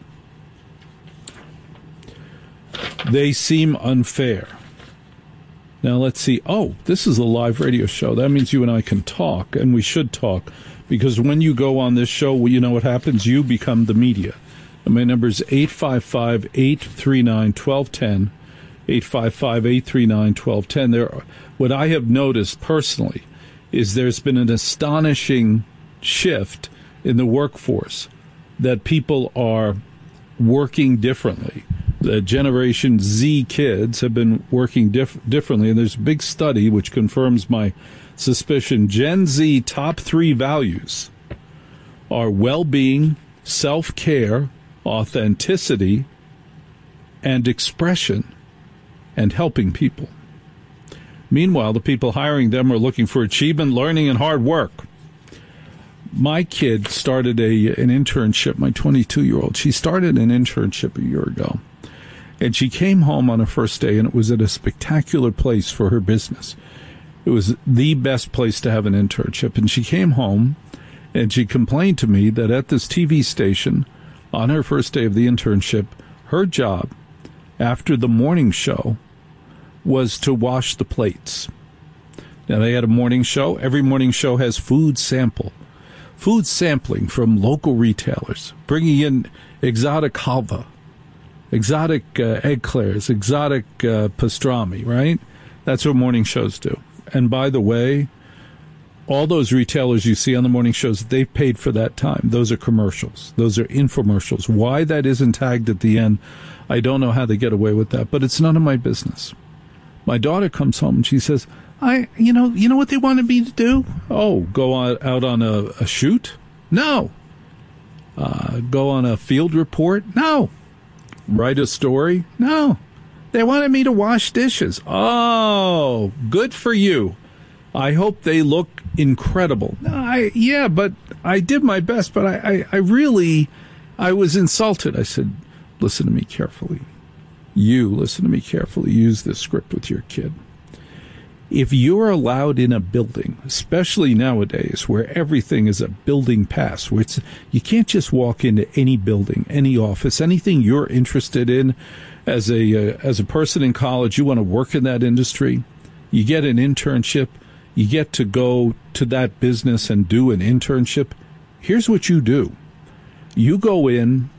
They seem unfair. Now, let's see. Oh, this is a live radio show. That means you and I can talk, and we should talk, because when you go on this show, you know what happens? You become the media. And my number is 855-839-1210, 855-839-1210. What I have noticed personally is there's been an astonishing shift in the workforce, that people are working differently. The Generation Z kids have been working differently, and there's a big study which confirms my suspicion. Gen Z top 3 values are well-being, self-care, authenticity, and expression, and helping people. Meanwhile, the people hiring them are looking for achievement, learning, and hard work. My kid started an internship, my 22-year-old. She started an internship a year ago. And she came home on her first day, and it was at a spectacular place for her business. It was the best place to have an internship. And she came home, and she complained to me that at this TV station, on her first day of the internship, her job after the morning show was to wash the plates. Now, they had a morning show. Every morning show has food sampling from local retailers, bringing in exotic halva, exotic eclairs, exotic pastrami, right? That's what morning shows do. And by the way, all those retailers you see on the morning shows, they've paid for that time. Those are commercials. Those are infomercials. Why that isn't tagged at the end, I don't know how they get away with that, but it's none of my business. My daughter comes home and she says, you know what they wanted me to do? Oh, go out on a shoot? No. Go on a field report? No. Write a story? No. They wanted me to wash dishes. Oh, good for you. I hope they look incredible. But I did my best, but I was insulted. I said, listen to me carefully. You listen to me carefully. Use this script with your kid. If you're allowed in a building, especially nowadays where everything is a building pass, where you can't just walk into any building, any office, anything you're interested in as a person in college, you want to work in that industry, you get an internship, you get to go to that business and do an internship. Here's what you do. You go in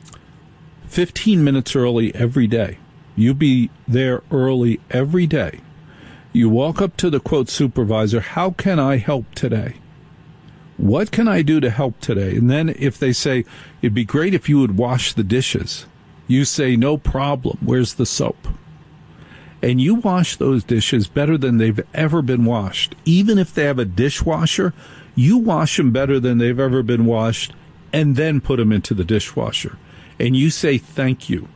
15 minutes early every day. You be there early every day. You walk up to the, quote, supervisor, how can I help today? What can I do to help today? And then if they say, it'd be great if you would wash the dishes, you say, no problem, where's the soap? And you wash those dishes better than they've ever been washed. Even if they have a dishwasher, you wash them better than they've ever been washed, and then put them into the dishwasher. And you say thank you.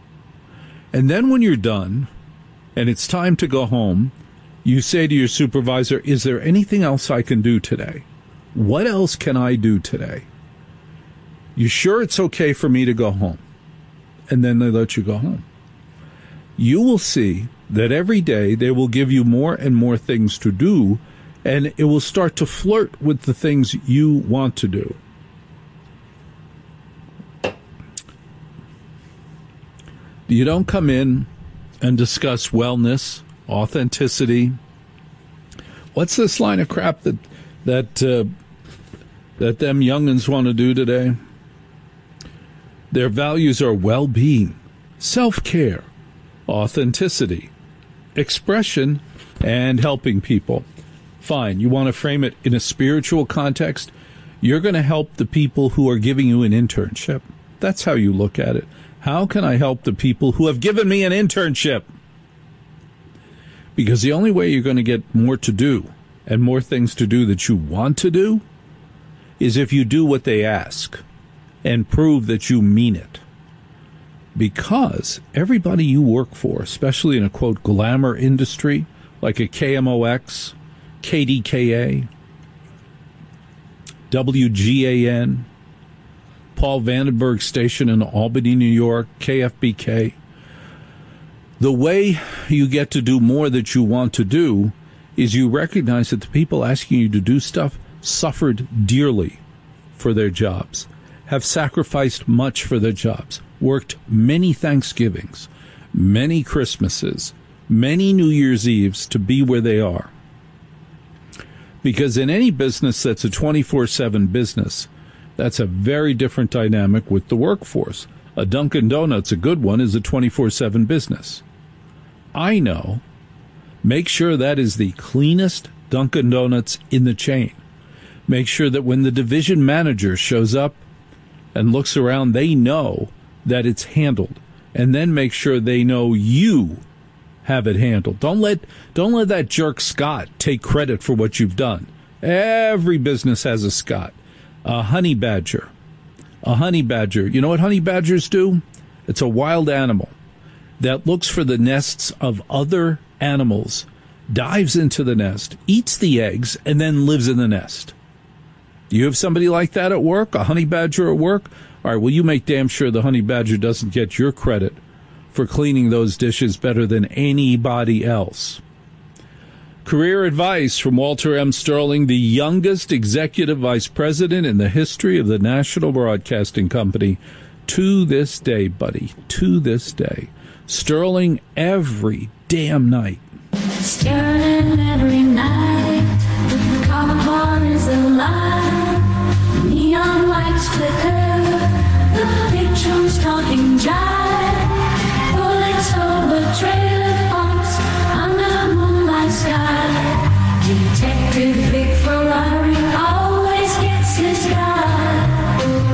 And then when you're done, and it's time to go home, you say to your supervisor, is there anything else I can do today? What else can I do today? You sure it's okay for me to go home? And then they let you go home. You will see that every day they will give you more and more things to do, and it will start to flirt with the things you want to do. You don't come in and discuss wellness, authenticity. What's this line of crap that them youngins want to do today? Their values are well-being, self-care, authenticity, expression, and helping people. Fine, you want to frame it in a spiritual context? You're going to help the people who are giving you an internship. That's how you look at it. How can I help the people who have given me an internship? Because the only way you're going to get more to do and more things to do that you want to do is if you do what they ask. and prove that you mean it. Because everybody you work for, especially in a, quote, glamour industry, like a KMOX, KDKA, WGAN, Paul Vandenberg Station in Albany, New York, KFBK, the way you get to do more that you want to do is you recognize that the people asking you to do stuff suffered dearly for their jobs, have sacrificed much for their jobs, worked many Thanksgivings, many Christmases, many New Year's Eves to be where they are. Because in any business that's a 24/7 business, that's a very different dynamic with the workforce. A Dunkin' Donuts, a good one, is a 24/7 business. I know. Make sure that is the cleanest Dunkin' Donuts in the chain. Make sure that when the division manager shows up and looks around, they know that it's handled. And then make sure they know you have it handled. Don't let that jerk Scott take credit for what you've done. Every business has a Scott. A honey badger. A honey badger. You know what honey badgers do? It's a wild animal that looks for the nests of other animals, dives into the nest, eats the eggs, and then lives in the nest. Do you have somebody like that at work, a honey badger at work? All right, well, you make damn sure the honey badger doesn't get your credit for cleaning those dishes better than anybody else. Career advice from Walter M. Sterling, the youngest executive vice president in the history of the National Broadcasting Company. To this day, buddy, to this day. Sterling every damn night. Sterling every night. Carbon is alive. Neon lights flicker. The pictures talking jive. Bullets over trailer parks under moonlight sky. Detective Vic Ferrari always gets his guy.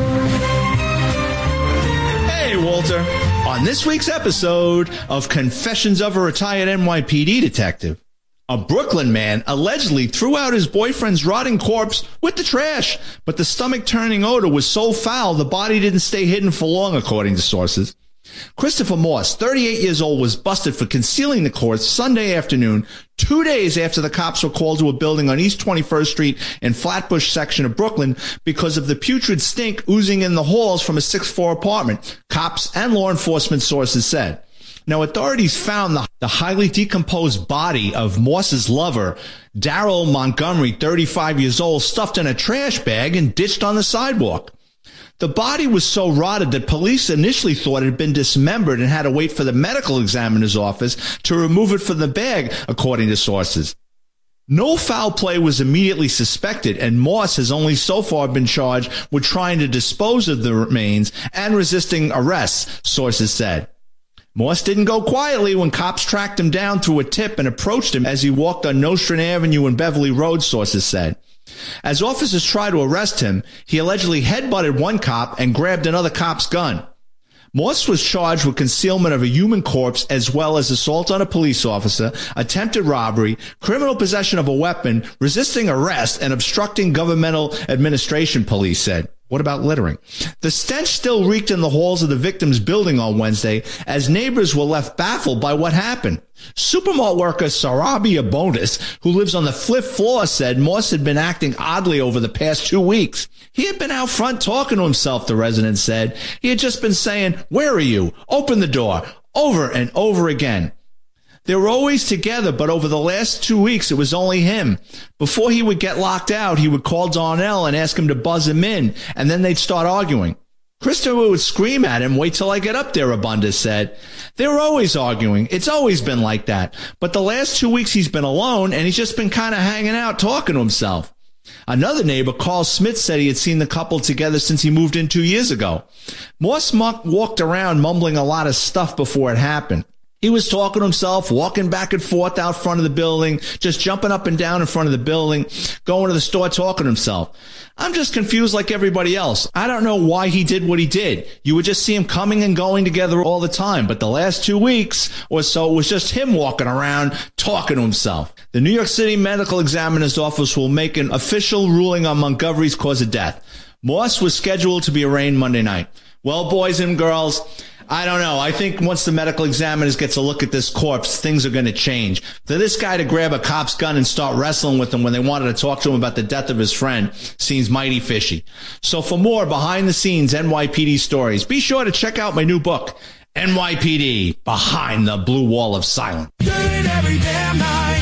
Hey, Walter. On this week's episode of Confessions of a Retired NYPD Detective, a Brooklyn man allegedly threw out his boyfriend's rotting corpse with the trash, but the stomach-turning odor was so foul the body didn't stay hidden for long, according to sources. Christopher Moss, 38 years old, was busted for concealing the corpse Sunday afternoon, 2 days after the cops were called to a building on East 21st Street in Flatbush section of Brooklyn because of the putrid stink oozing in the halls from a 6th floor apartment, cops and law enforcement sources said. Now, authorities found the highly decomposed body of Moss's lover, Daryl Montgomery, 35 years old, stuffed in a trash bag and ditched on the sidewalk. The body was so rotted that police initially thought it had been dismembered and had to wait for the medical examiner's office to remove it from the bag, according to sources. No foul play was immediately suspected, and Moss has only so far been charged with trying to dispose of the remains and resisting arrest, sources said. Moss didn't go quietly when cops tracked him down through a tip and approached him as he walked on Nostrand Avenue and Beverly Road, sources said. As officers tried to arrest him, he allegedly headbutted one cop and grabbed another cop's gun. Moss was charged with concealment of a human corpse as well as assault on a police officer, attempted robbery, criminal possession of a weapon, resisting arrest, and obstructing governmental administration, police said. What about littering? The stench still reeked in the halls of the victim's building on Wednesday as neighbors were left baffled by what happened. Supermart worker Sarabia Bonus, who lives on the 5th floor, said Moss had been acting oddly over the past 2 weeks. He had been out front talking to himself, the resident said. He had just been saying, "Where are you? Open the door," over and over again. They were always together, but over the last 2 weeks, it was only him. Before he would get locked out, he would call Darnell and ask him to buzz him in, and then they'd start arguing. Christopher would scream at him, "Wait till I get up there," Abundis said. They were always arguing. It's always been like that. But the last 2 weeks he's been alone, and he's just been kind of hanging out talking to himself. Another neighbor, Carl Smith, said he had seen the couple together since he moved in 2 years ago. Moss walked around mumbling a lot of stuff before it happened. He was talking to himself, walking back and forth out front of the building, just jumping up and down in front of the building, going to the store, talking to himself. I'm just confused like everybody else. I don't know why he did what he did. You would just see him coming and going together all the time. But the last 2 weeks or so, it was just him walking around, talking to himself. The New York City Medical Examiner's Office will make an official ruling on Montgomery's cause of death. Moss was scheduled to be arraigned Monday night. Well, boys and girls, I don't know. I think once the medical examiner gets a look at this corpse, things are going to change. For this guy to grab a cop's gun and start wrestling with him when they wanted to talk to him about the death of his friend seems mighty fishy. So for more behind-the-scenes NYPD stories, be sure to check out my new book, NYPD, Behind the Blue Wall of Silence. Every damn night.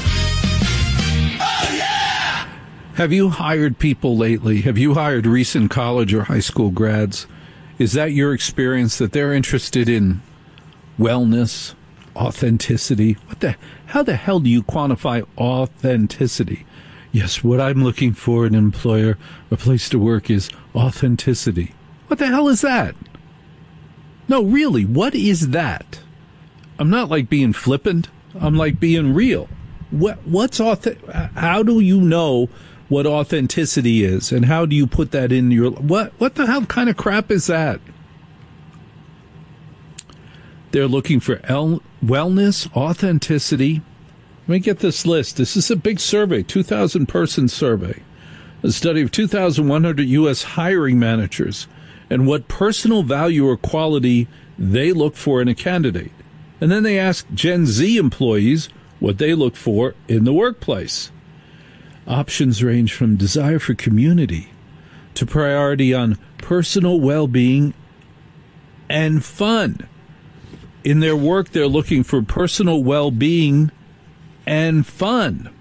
Oh, yeah! Have you hired people lately? Have you hired recent college or high school grads? Is that your experience, that they're interested in wellness, authenticity? How the hell do you quantify authenticity? Yes, what I'm looking for in an employer, a place to work, is authenticity. What the hell is that? No, really, what is that? I'm not like being flippant. I'm like being real. How do you know what authenticity is, and how do you put that in your... What the hell kind of crap is that? They're looking for wellness, authenticity. Let me get this list. This is a big survey, 2,000-person survey. A study of 2,100 U.S. hiring managers and what personal value or quality they look for in a candidate. And then they asked Gen Z employees what they look for in the workplace. Options range from desire for community to priority on personal well-being and fun. In their work, they're looking for personal well-being and fun.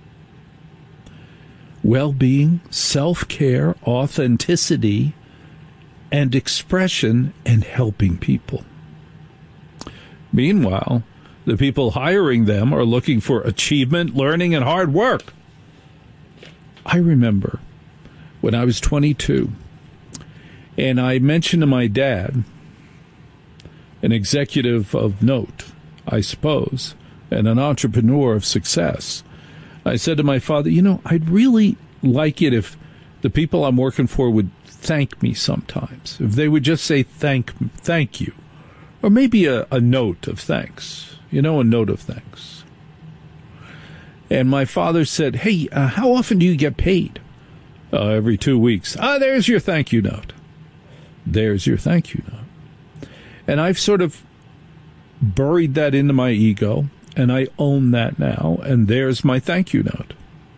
Well-being, self-care, authenticity, and expression, and helping people. Meanwhile, the people hiring them are looking for achievement, learning, and hard work. I remember when I was 22, and I mentioned to my dad, an executive of note, I suppose, and an entrepreneur of success, I said to my father, I'd really like it if the people I'm working for would thank me sometimes, if they would just say thank you, or maybe a note of thanks, a note of thanks. And my father said, hey, how often do you get paid? Every 2 weeks. There's your thank you note. There's your thank you note. And I've sort of buried that into my ego, and I own that now, and there's my thank you note.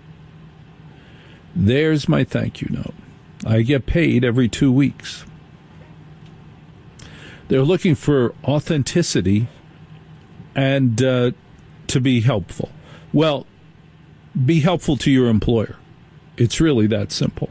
There's my thank you note. I get paid every 2 weeks. They're looking for authenticity and to be helpful. Well, be helpful to your employer. It's really that simple.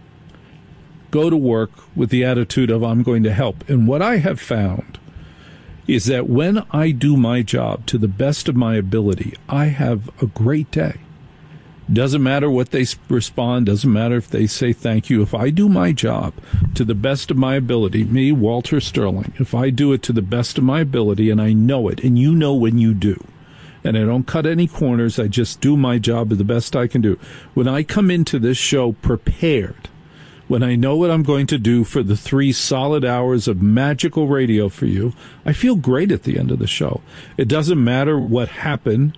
Go to work with the attitude of I'm going to help. And what I have found is that when I do my job to the best of my ability, I have a great day. Doesn't matter what they respond, doesn't matter if they say thank you. If I do my job to the best of my ability, me, Walter Sterling, if I do it to the best of my ability, and I know it, and you know when you do, and I don't cut any corners, I just do my job the best I can do. When I come into this show prepared, when I know what I'm going to do for the 3 solid hours of magical radio for you, I feel great at the end of the show. It doesn't matter what happened.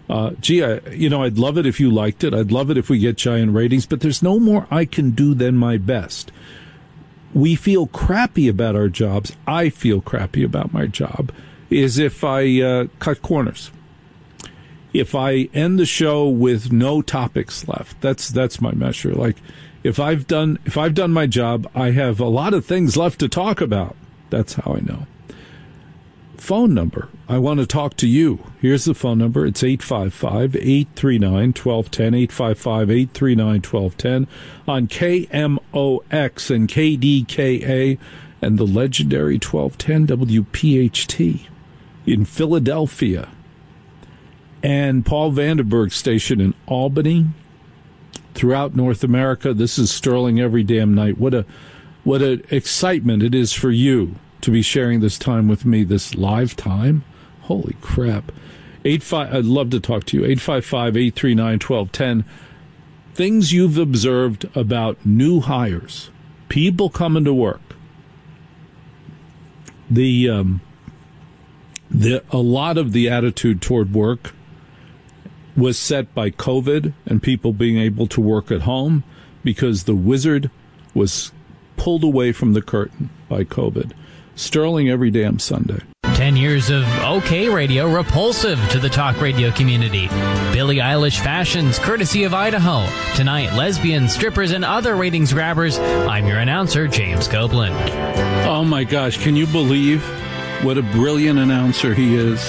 I'd love it if you liked it. I'd love it if we get giant ratings, but there's no more I can do than my best. We feel crappy about our jobs. I feel crappy about my job is if I cut corners. If I end the show with no topics left, that's my measure. Like if I've done my job, I have a lot of things left to talk about. That's how I know. Phone number. I want to talk to you. Here's the phone number. It's 855-839-1210, 855-839-1210 on KMOX and KDKA and the legendary 1210 WPHT in Philadelphia. And Paul Vandenberg Station in Albany, throughout North America. This is Sterling every damn night. What a excitement it is for you to be sharing this time with me, this live time. Holy crap. I'd love to talk to you. 855-839-1210. Things you've observed about new hires, people coming to work. A lot of the attitude toward work was set by COVID and people being able to work at home because the wizard was pulled away from the curtain by COVID. Sterling every damn Sunday. 10 years of OK Radio repulsive to the talk radio community. Billie Eilish fashions courtesy of Idaho. Tonight, lesbians, strippers, and other ratings grabbers. I'm your announcer, James Copeland. Oh my gosh, can you believe what a brilliant announcer he is?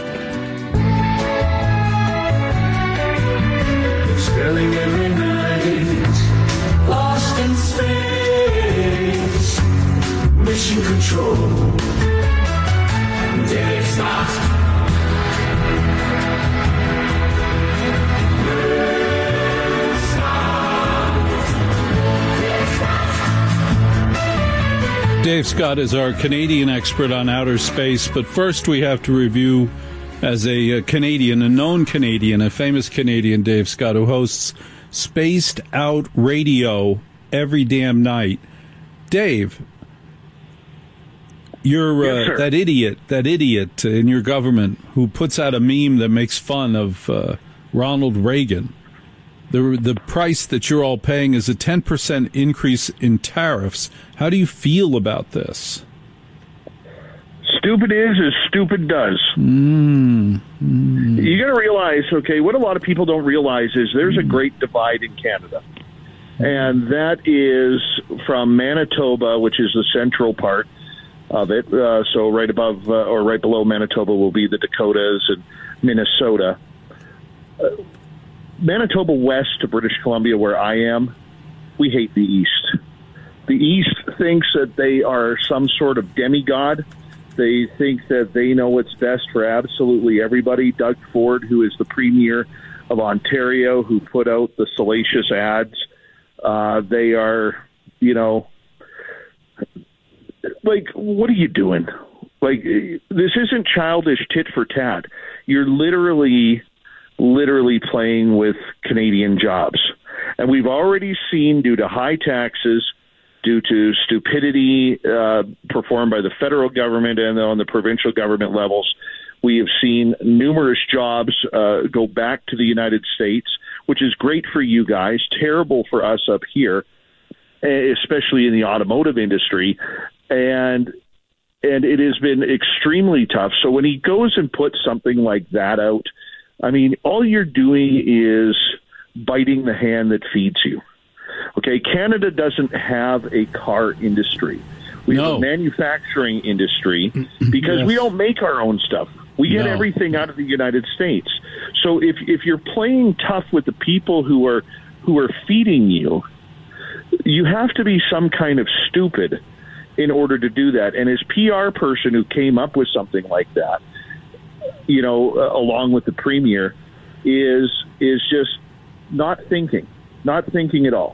Spelling every night, lost in space, mission control. Dave Scott. Dave Scott is our Canadian expert on outer space, but first we have to review, as a Canadian, a known Canadian, a famous Canadian, Dave Scott, who hosts Spaced Out Radio every damn night. Dave, you're that idiot in your government who puts out a meme that makes fun of Ronald Reagan. The price that you're all paying is a 10% increase in tariffs. How do you feel about this? Stupid is as stupid does. You got to realize, okay, what a lot of people don't realize is there's a great divide in Canada. And that is from Manitoba, which is the central part of it. So right above or right below Manitoba will be the Dakotas and Minnesota. Manitoba west to British Columbia, where I am, we hate the East. The East thinks that they are some sort of demigod. They think that they know what's best for absolutely everybody. Doug Ford, who is the Premier of Ontario, who put out the salacious ads, they are, like, what are you doing? Like, this isn't childish tit for tat. You're literally playing with Canadian jobs. And we've already seen, due to high taxes, due to stupidity performed by the federal government and on the provincial government levels, we have seen numerous jobs go back to the United States, which is great for you guys, terrible for us up here, especially in the automotive industry. And it has been extremely tough. So when he goes and puts something like that out, I mean, all you're doing is biting the hand that feeds you. Okay, Canada doesn't have a car industry. We have a manufacturing industry because we don't make our own stuff. We get everything out of the United States. So if you're playing tough with the people who are feeding you, you have to be some kind of stupid in order to do that. And his PR person who came up with something like that, along with the Premier, is just not thinking at all.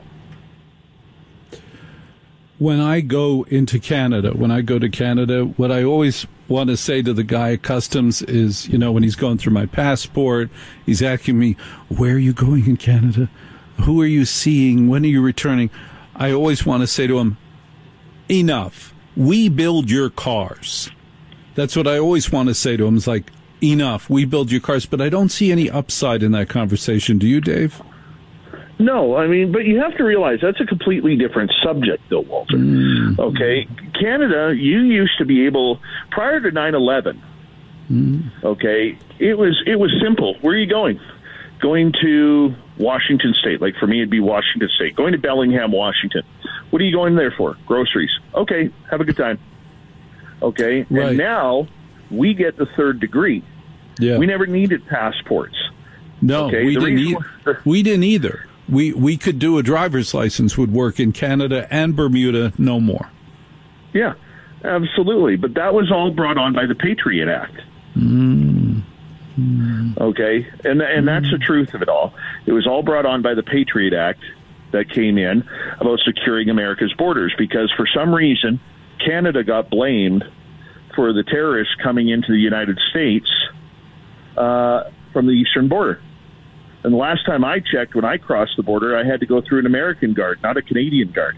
When I go to Canada, what I always want to say to the guy at customs is, when he's going through my passport, he's asking me, where are you going in Canada? Who are you seeing? When are you returning? I always want to say to him, enough. We build your cars. That's what I always want to say to him. It's like, enough. We build your cars. But I don't see any upside in that conversation. Do you, Dave? No, I mean, but you have to realize that's a completely different subject, though, Walter. Okay? Canada, you used to be able, prior to 9/11, okay, it was simple. Where are you going? Going to Washington State. Like, for me, it'd be Washington State. Going to Bellingham, Washington. What are you going there for? Groceries. Okay, have a good time. Okay? Right. And now we get the third degree. Yeah. We never needed passports. No, okay? we didn't either. We could do a driver's license, would work in Canada and Bermuda, no more. Yeah, absolutely. But that was all brought on by the Patriot Act. Okay, and that's the truth of it all. It was all brought on by the Patriot Act that came in about securing America's borders, because for some reason Canada got blamed for the terrorists coming into the United States from the eastern border. And the last time I checked, when I crossed the border, I had to go through an American guard, not a Canadian guard.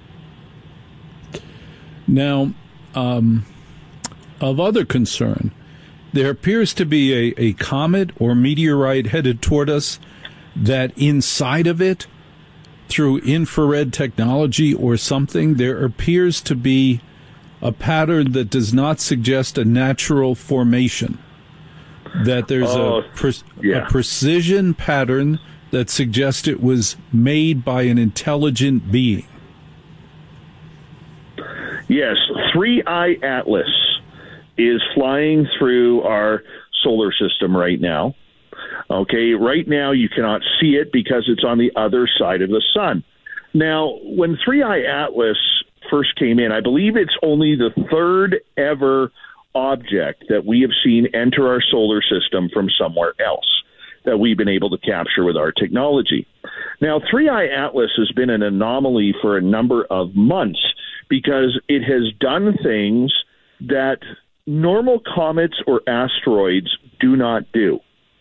Now, of other concern, there appears to be a comet or meteorite headed toward us that inside of it, through infrared technology or something, there appears to be a pattern that does not suggest a natural formation. That there's a precision pattern that suggests it was made by an intelligent being. Yes, 3I Atlas is flying through our solar system right now. Okay, right now you cannot see it because it's on the other side of the sun. Now, when 3I Atlas first came in, I believe it's only the third ever object that we have seen enter our solar system from somewhere else that we've been able to capture with our technology. Now, 3I Atlas has been an anomaly for a number of months because it has done things that normal comets or asteroids do not do.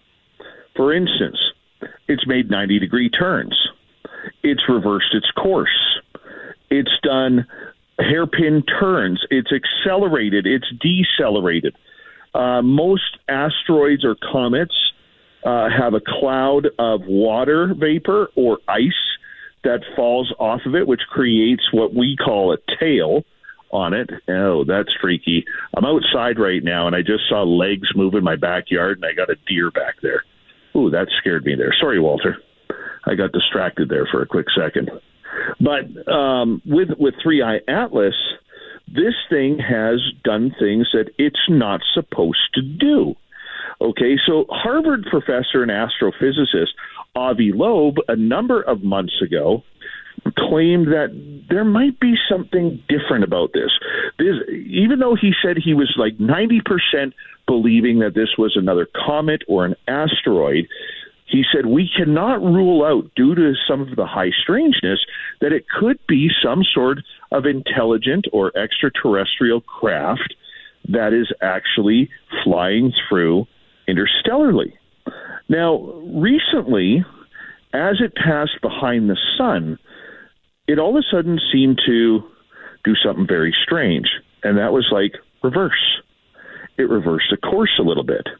For instance, it's made 90-degree turns. It's reversed its course. It's done hairpin turns. It's accelerated. It's decelerated. Most asteroids or comets have a cloud of water vapor or ice that falls off of it, which creates what we call a tail on it. Oh, that's freaky. I'm outside right now, and I just saw legs move in my backyard, and I got a deer back there. Ooh, that scared me there. Sorry, Walter. I got distracted there for a quick second. But with 3I Atlas, this thing has done things that it's not supposed to do. Okay, so Harvard professor and astrophysicist Avi Loeb, a number of months ago, claimed that there might be something different about this. Even though he said he was like 90% believing that this was another comet or an asteroid, he said we cannot rule out, due to some of the high strangeness, that it could be some sort of intelligent or extraterrestrial craft that is actually flying through interstellarly. Now, recently, as it passed behind the sun, it all of a sudden seemed to do something very strange, and that was like reverse. It reversed the course a little bit.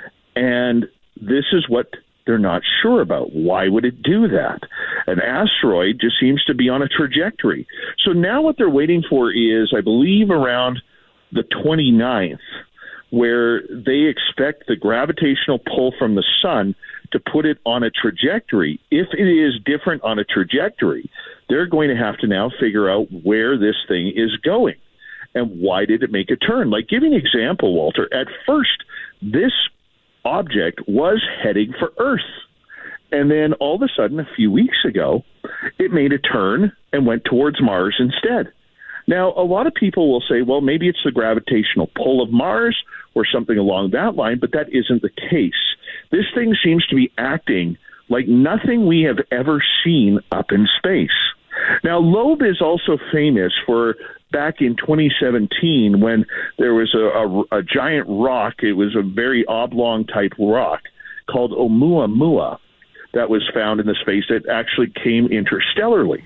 And this is what they're not sure about. Why would it do that? An asteroid just seems to be on a trajectory. So now what they're waiting for is, I believe, around the 29th, where they expect the gravitational pull from the sun to put it on a trajectory. If it is different on a trajectory, they're going to have to now figure out where this thing is going and why did it make a turn. Like, give you an example, Walter. At first, this object was heading for Earth. And then all of a sudden, a few weeks ago, it made a turn and went towards Mars instead. Now, a lot of people will say, well, maybe it's the gravitational pull of Mars or something along that line, but that isn't the case. This thing seems to be acting like nothing we have ever seen up in space. Now, Loeb is also famous for back in 2017 when there was a giant rock. It was a very oblong type rock called Oumuamua that was found in the space that actually came interstellarly.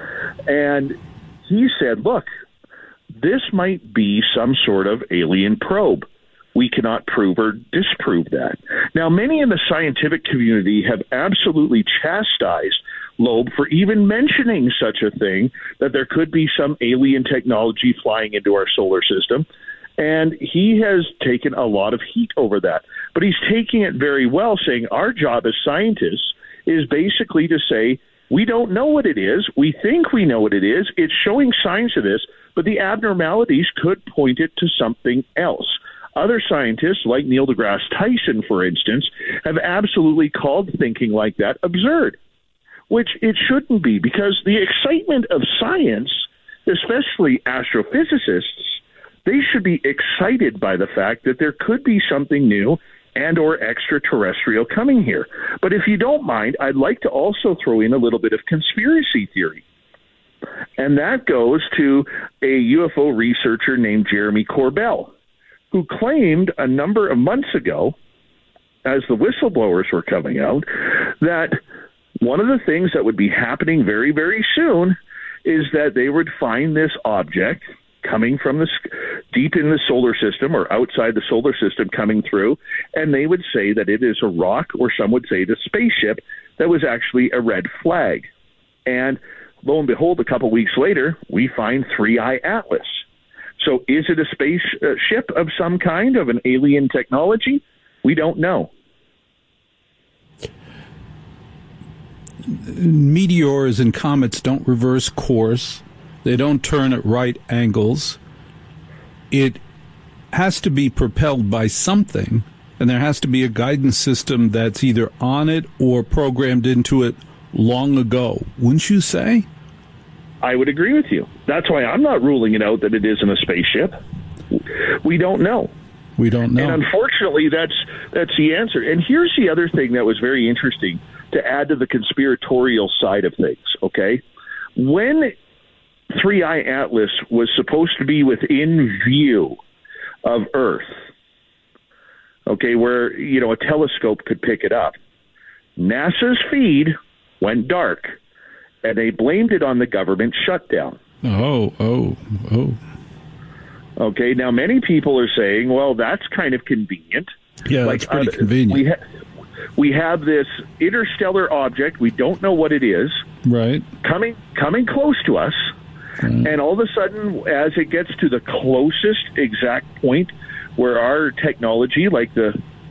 And he said, look, this might be some sort of alien probe. We cannot prove or disprove that. Now, many in the scientific community have absolutely chastised Loeb for even mentioning such a thing, that there could be some alien technology flying into our solar system. And he has taken a lot of heat over that. But he's taking it very well, saying our job as scientists is basically to say, we don't know what it is. We think we know what it is. It's showing signs of this, but the abnormalities could point it to something else. Other scientists, like Neil deGrasse Tyson, for instance, have absolutely called thinking like that absurd, which it shouldn't be, because the excitement of science, especially astrophysicists, they should be excited by the fact that there could be something new and or extraterrestrial coming here. But if you don't mind, I'd like to also throw in a little bit of conspiracy theory. And that goes to a UFO researcher named Jeremy Corbell, who claimed a number of months ago, as the whistleblowers were coming out, that one of the things that would be happening very, very soon is that they would find this object coming from deep in the solar system or outside the solar system coming through, and they would say that it is a rock, or some would say the spaceship, that was actually a red flag. And lo and behold, a couple weeks later, we find 3I Atlas. So is it a spaceship of some kind, of an alien technology? We don't know. Meteors and comets don't reverse course. They don't turn at right angles. It has to be propelled by something, and there has to be a guidance system that's either on it or programmed into it long ago. Wouldn't you say? I would agree with you. That's why I'm not ruling it out that it isn't a spaceship. We don't know. We don't know. And unfortunately, that's the answer. And here's the other thing that was very interesting to add to the conspiratorial side of things, okay? When 3I Atlas was supposed to be within view of Earth, okay, where, a telescope could pick it up, NASA's feed went dark, and they blamed it on the government shutdown. Oh. Okay, now many people are saying, well, that's kind of convenient. Yeah, that's pretty convenient. We have this interstellar object. We don't know what it is. Right. Coming close to us. And all of a sudden, as it gets to the closest exact point where our technology, like the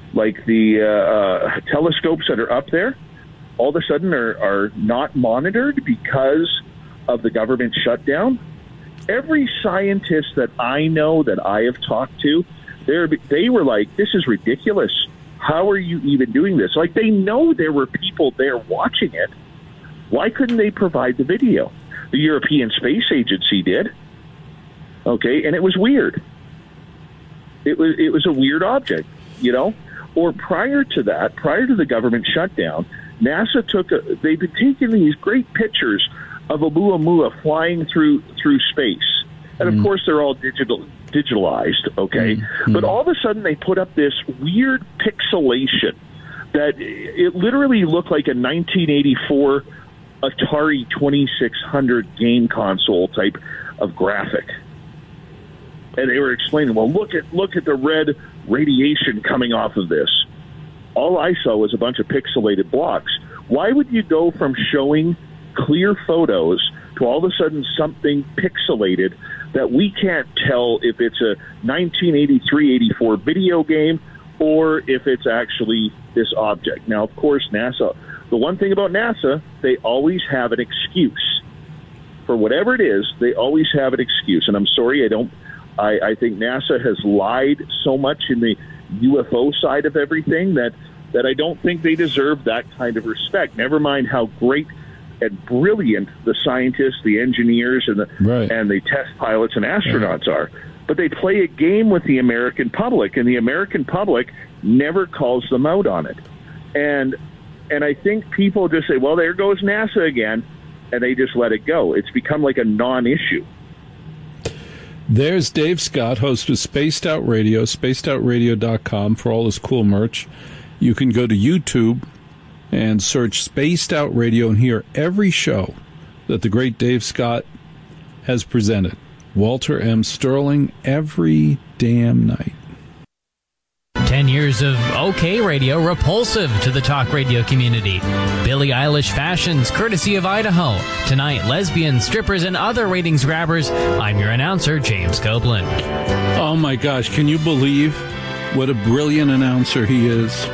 telescopes that are up there, all of a sudden are not monitored because of the government shutdown. Every scientist that I know, that I have talked to, they were like, this is ridiculous. How are you even doing this? Like, they know there were people there watching it. Why couldn't they provide the video? The European Space Agency did. Okay, and it was weird. It was a weird object, Or prior to that, prior to the government shutdown, NASA they've been taking these great pictures of Oumuamua flying through space. And of course, they're all digitalized, okay? But all of a sudden, they put up this weird pixelation that it literally looked like a 1984 Atari 2600 game console type of graphic. And they were explaining, well, look at the red radiation coming off of this. All I saw was a bunch of pixelated blocks. Why would you go from showing clear photos to all of a sudden something pixelated that we can't tell if it's a 1983-84 video game or if it's actually this object? Now, of course, NASA, the one thing about NASA, they always have an excuse. For whatever it is, they always have an excuse. And I'm sorry, I think NASA has lied so much in the UFO side of everything that I don't think they deserve that kind of respect. Never mind how great and brilliant the scientists, the engineers, and the test pilots and astronauts are. But they play a game with the American public, and the American public never calls them out on it. And I think people just say, well, there goes NASA again, and they just let it go. It's become like a non-issue. There's Dave Scott, host of Spaced Out Radio, spacedoutradio.com for all his cool merch. You can go to YouTube and search Spaced Out Radio and hear every show that the great Dave Scott has presented. Walter M. Sterling, every damn night. 10 years of OK Radio, repulsive to the talk radio community. Billie Eilish fashions, courtesy of Idaho. Tonight, lesbians, strippers, and other ratings grabbers. I'm your announcer, James Copeland. Oh my gosh, can you believe what a brilliant announcer he is?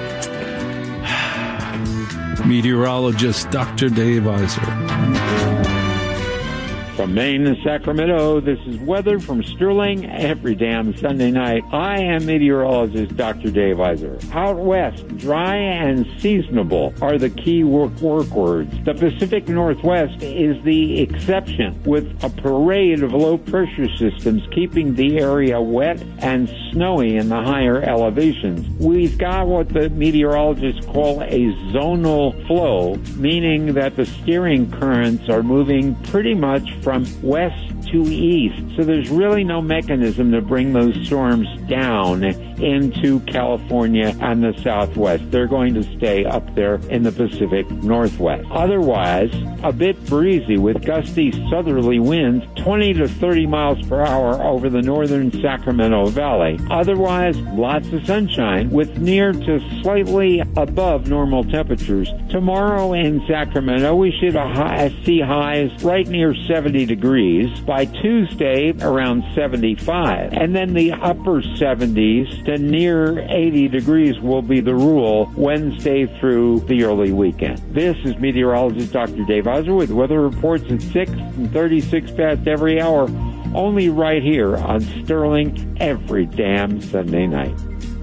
Meteorologist Dr. Dave Iser. From Maine and Sacramento, this is weather from Sterling every damn Sunday night. I am meteorologist Dr. Dave Iser. Out west, dry and seasonable are the key work words. The Pacific Northwest is the exception, with a parade of low-pressure systems keeping the area wet and snowy in the higher elevations. We've got what the meteorologists call a zonal flow, meaning that the steering currents are moving pretty much from west to east. So there's really no mechanism to bring those storms down into California and the Southwest. They're going to stay up there in the Pacific Northwest. Otherwise, a bit breezy with gusty southerly winds, 20 to 30 miles per hour over the northern Sacramento Valley. Otherwise, lots of sunshine with near to slightly above normal temperatures. Tomorrow in Sacramento, we should see highs right near 70 degrees. By Tuesday, around 75. And then the upper 70s to near 80 degrees will be the rule Wednesday through the early weekend. This is meteorologist Dr. Dave Hauser with weather reports at 6 and 36 past every hour, only right here on Sterling every damn Sunday night.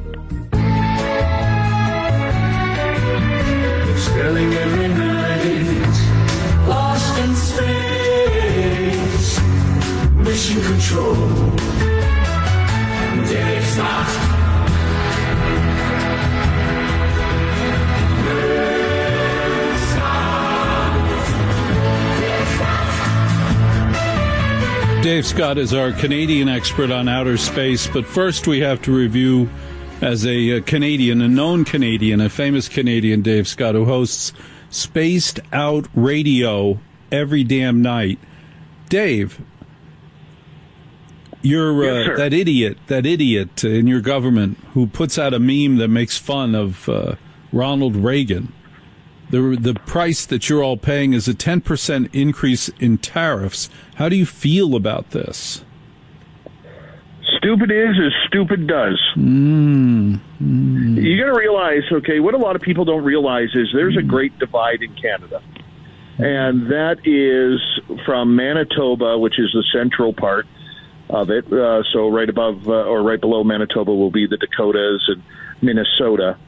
Sterling every night, lost in space, mission control, Dave Scott. Dave Scott is our Canadian expert on outer space, but first we have to review, as a Canadian, a known Canadian, a famous Canadian, Dave Scott, who hosts Spaced Out Radio every damn night. Dave, you're that idiot in your government who puts out a meme that makes fun of Ronald Reagan. The price that you're all paying is a 10% increase in tariffs. How do you feel about this? Stupid is as stupid does. You got to realize, okay, what a lot of people don't realize is there's a great divide in Canada. And that is from Manitoba, which is the central part of it. So right above or right below Manitoba will be the Dakotas and Minnesota.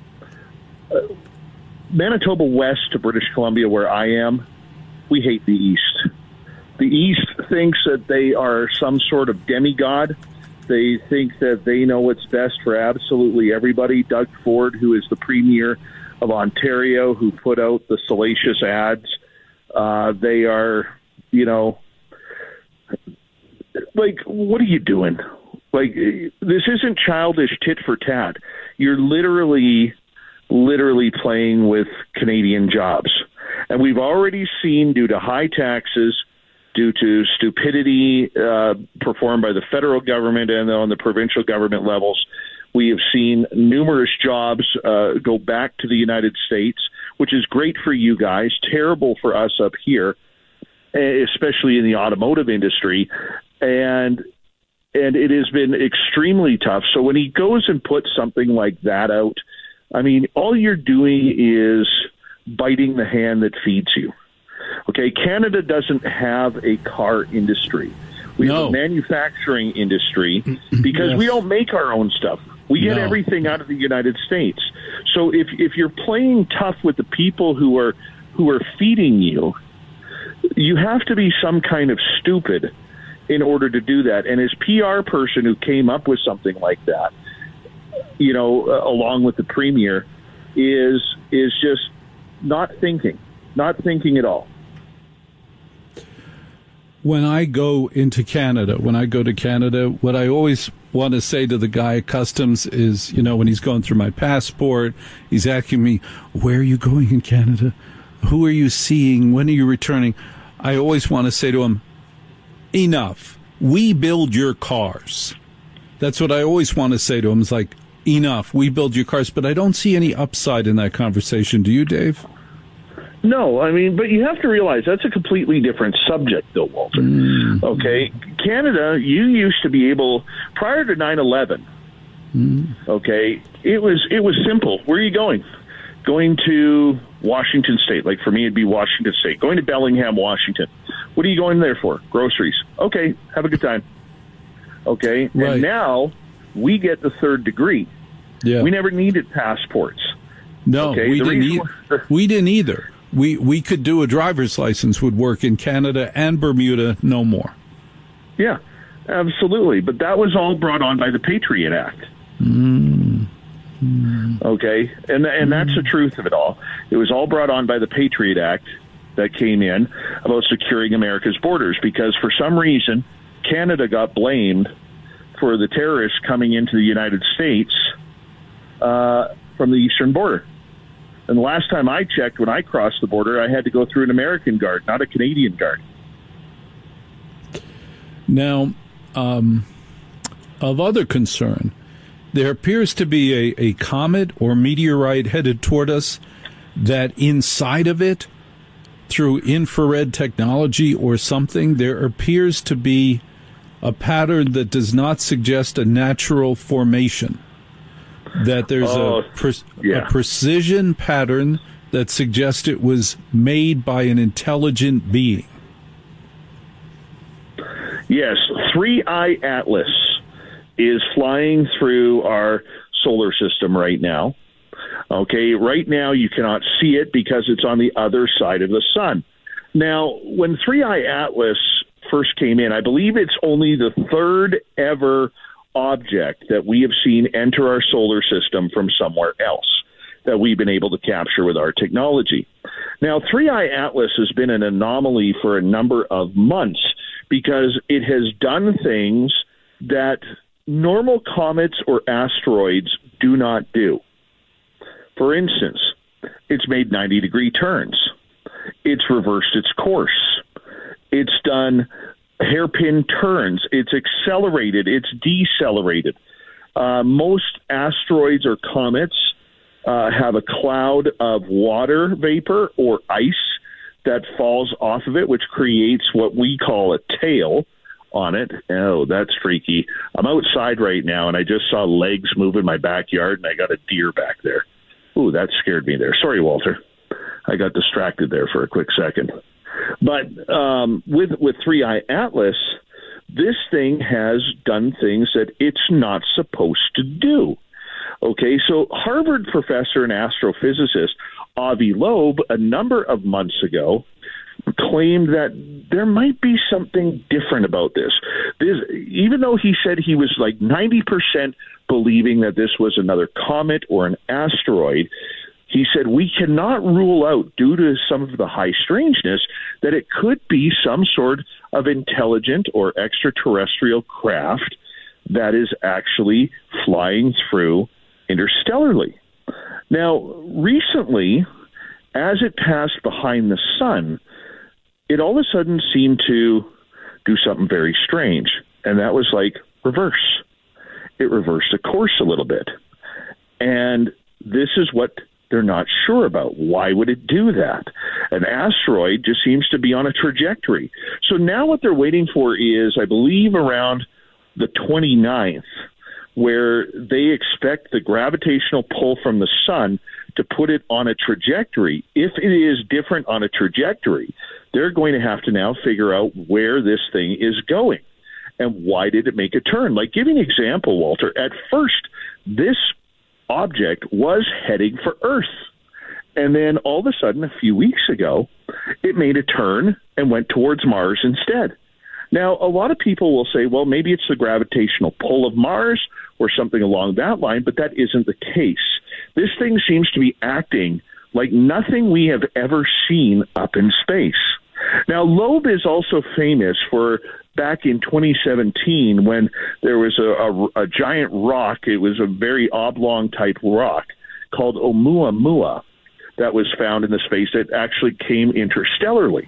Manitoba west to British Columbia, where I am, we hate the East. The East thinks that they are some sort of demigod. They think that they know what's best for absolutely everybody. Doug Ford, who is the Premier of Ontario, who put out the salacious ads, they are, like, what are you doing? Like, this isn't childish tit for tat. You're literally playing with Canadian jobs. And we've already seen, due to high taxes, due to stupidity performed by the federal government and on the provincial government levels, we have seen numerous jobs go back to the United States, which is great for you guys, terrible for us up here, especially in the automotive industry. And it has been extremely tough. So when he goes and puts something like that out, I mean, all you're doing is biting the hand that feeds you. Okay, Canada doesn't have a car industry. We have a manufacturing industry because we don't make our own stuff. We get everything out of the United States. So if you're playing tough with the people who are feeding you, you have to be some kind of stupid in order to do that. And his PR person who came up with something like that, along with the Premier, is just not thinking at all. When I go to Canada, what I always want to say to the guy at customs is, when he's going through my passport, he's asking me, where are you going in Canada? Who are you seeing? When are you returning? I always want to say to him, enough. We build your cars. That's what I always want to say to him. It's like, enough. We build your cars. But I don't see any upside in that conversation. Do you, Dave? No, I mean, but you have to realize that's a completely different subject, though, Walter. Okay? Canada, you used to be able, prior to 9/11, okay, it was simple. Where are you going? Going to Washington State. Like, for me, it'd be Washington State. Going to Bellingham, Washington. What are you going there for? Groceries. Okay, have a good time. Okay? Right. And now we get the third degree. Yeah. We never needed passports. No, okay? We didn't either. We could do a driver's license would work in Canada and Bermuda, no more. Yeah, absolutely. But that was all brought on by the Patriot Act. Okay, and that's the truth of it all. It was all brought on by the Patriot Act that came in about securing America's borders, because for some reason Canada got blamed for the terrorists coming into the United States from the eastern border. And the last time I checked, when I crossed the border, I had to go through an American guard, not a Canadian guard. Now, of other concern, there appears to be a comet or meteorite headed toward us that inside of it, through infrared technology or something, there appears to be a pattern that does not suggest a natural formation. That there's a precision pattern that suggests it was made by an intelligent being. Yes, 3I Atlas is flying through our solar system right now. Okay, right now you cannot see it because it's on the other side of the sun. Now, when 3I Atlas first came in, I believe it's only the third ever object that we have seen enter our solar system from somewhere else that we've been able to capture with our technology. Now, 3I Atlas has been an anomaly for a number of months because it has done things that normal comets or asteroids do not do. For instance, it's made 90-degree turns. It's reversed its course. It's done hairpin turns. It's accelerated. It's decelerated. Most asteroids or comets have a cloud of water vapor or ice that falls off of it, which creates what we call a tail on it. Oh, that's freaky. I'm outside right now, and I just saw legs move in my backyard, and I got a deer back there. Ooh, that scared me there. Sorry, Walter. I got distracted there for a quick second. But with 3I Atlas, this thing has done things that it's not supposed to do. Okay, so Harvard professor and astrophysicist Avi Loeb, a number of months ago, claimed that there might be something different about this. Even though he said he was like 90% believing that this was another comet or an asteroid, he said we cannot rule out, due to some of the high strangeness, that it could be some sort of intelligent or extraterrestrial craft that is actually flying through interstellarly. Now, recently, as it passed behind the sun, it all of a sudden seemed to do something very strange, and that was like reverse. It reversed a course a little bit. And this is what they're not sure about. Why would it do that? An asteroid just seems to be on a trajectory. So now what they're waiting for is, I believe, around the 29th, where they expect the gravitational pull from the sun to put it on a trajectory. If it is different on a trajectory, they're going to have to now figure out where this thing is going and why did it make a turn. Like, give you an example, Walter. At first, this object was heading for Earth. And then all of a sudden, a few weeks ago, it made a turn and went towards Mars instead. Now, a lot of people will say, well, maybe it's the gravitational pull of Mars or something along that line, but that isn't the case. This thing seems to be acting like nothing we have ever seen up in space. Now, Loeb is also famous for back in 2017 when there was a giant rock. It was a very oblong type rock called Oumuamua that was found in the space that actually came interstellarly.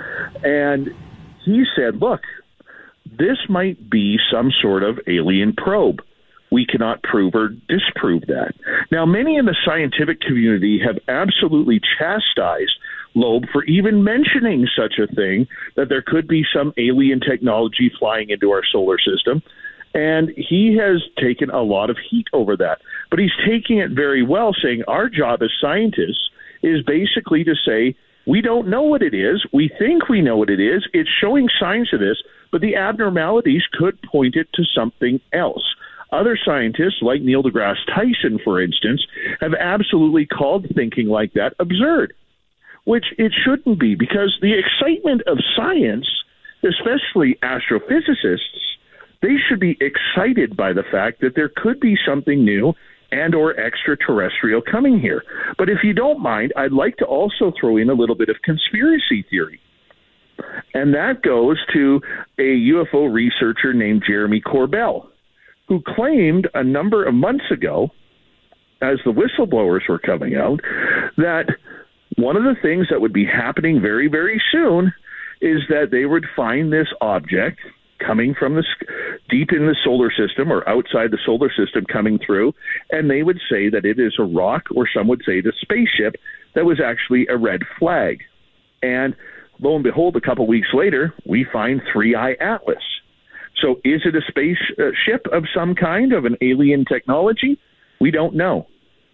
And he said, look, this might be some sort of alien probe. We cannot prove or disprove that. Now, many in the scientific community have absolutely chastised Loeb for even mentioning such a thing, that there could be some alien technology flying into our solar system. And he has taken a lot of heat over that. But he's taking it very well, saying our job as scientists is basically to say, we don't know what it is. We think we know what it is. It's showing signs of this, but the abnormalities could point it to something else. Other scientists, like Neil deGrasse Tyson, for instance, have absolutely called thinking like that absurd, which it shouldn't be, because the excitement of science, especially astrophysicists, they should be excited by the fact that there could be something new and or extraterrestrial coming here. But if you don't mind, I'd like to also throw in a little bit of conspiracy theory. And that goes to a UFO researcher named Jeremy Corbell, who claimed a number of months ago, as the whistleblowers were coming out, that one of the things that would be happening very, very soon is that they would find this object coming from deep in the solar system or outside the solar system coming through, and they would say that it is a rock, or some would say the spaceship, that was actually a red flag. And lo and behold, a couple weeks later, we find 3I Atlas. So is it a spaceship of some kind, of an alien technology? We don't know.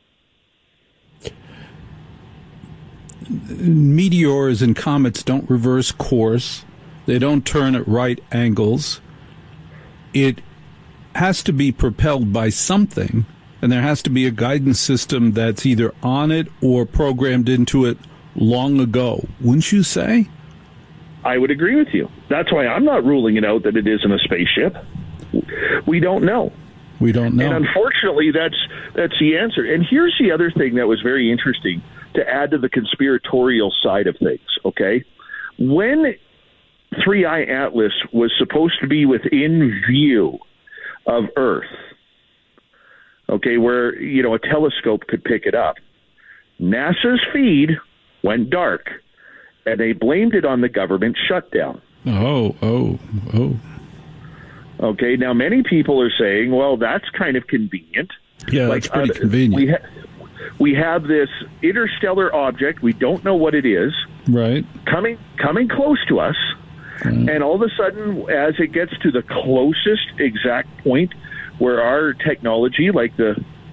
Meteors and comets don't reverse course. They don't turn at right angles. It has to be propelled by something, and there has to be a guidance system that's either on it or programmed into it long ago. Wouldn't you say? I would agree with you. That's why I'm not ruling it out that it isn't a spaceship. We don't know. We don't know. And unfortunately, that's the answer. And here's the other thing that was very interesting to add to the conspiratorial side of things, okay? When 3I Atlas was supposed to be within view of Earth, okay, where, a telescope could pick it up, NASA's feed went dark, and they blamed it on the government shutdown. Oh. Okay, now many people are saying, well, that's kind of convenient. Yeah, that's pretty convenient. We have this interstellar object. We don't know what it is. Right. Coming close to us. And all of a sudden, as it gets to the closest exact point where our technology, like the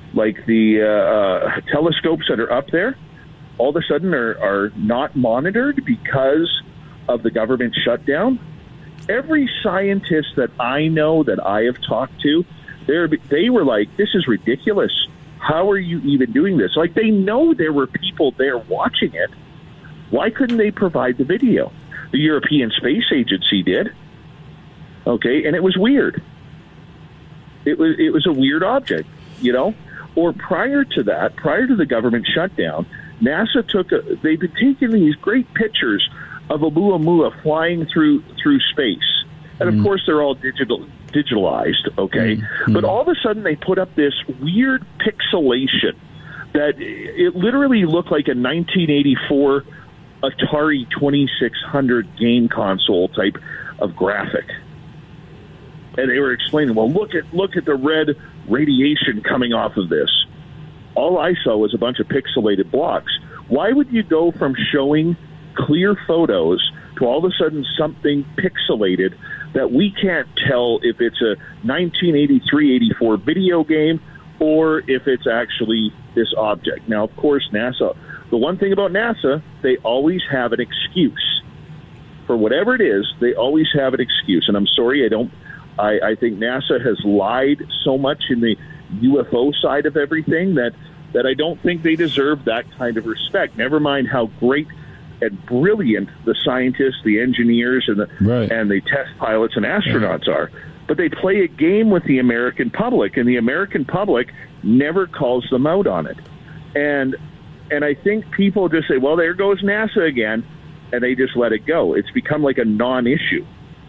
telescopes that are up there, all of a sudden are not monitored because of the government shutdown. Every scientist that I know, that I have talked to, they were like, this is ridiculous. How are you even doing this? Like, they know there were people there watching it. Why couldn't they provide the video? The European Space Agency did. Okay, and it was weird. It was a weird object, Or prior to that, prior to the government shutdown, NASA they've been taking these great pictures of Oumuamua flying through space. And of course, they're all digitalized, okay? But all of a sudden, they put up this weird pixelation that it literally looked like a 1984 Atari 2600 game console type of graphic. And they were explaining, well, look at the red radiation coming off of this. All I saw was a bunch of pixelated blocks. Why would you go from showing clear photos to all of a sudden something pixelated that we can't tell if it's a 1983-84 video game or if it's actually this object? Now, of course, NASA, the one thing about NASA, they always have an excuse. For whatever it is, they always have an excuse. And I'm sorry, I think NASA has lied so much in the UFO side of everything that I don't think they deserve that kind of respect. Never mind how great and brilliant the scientists, the engineers, and the test pilots and astronauts are. But they play a game with the American public, and the American public never calls them out on it. And I think people just say, well, there goes NASA again, and they just let it go. It's become like a non-issue.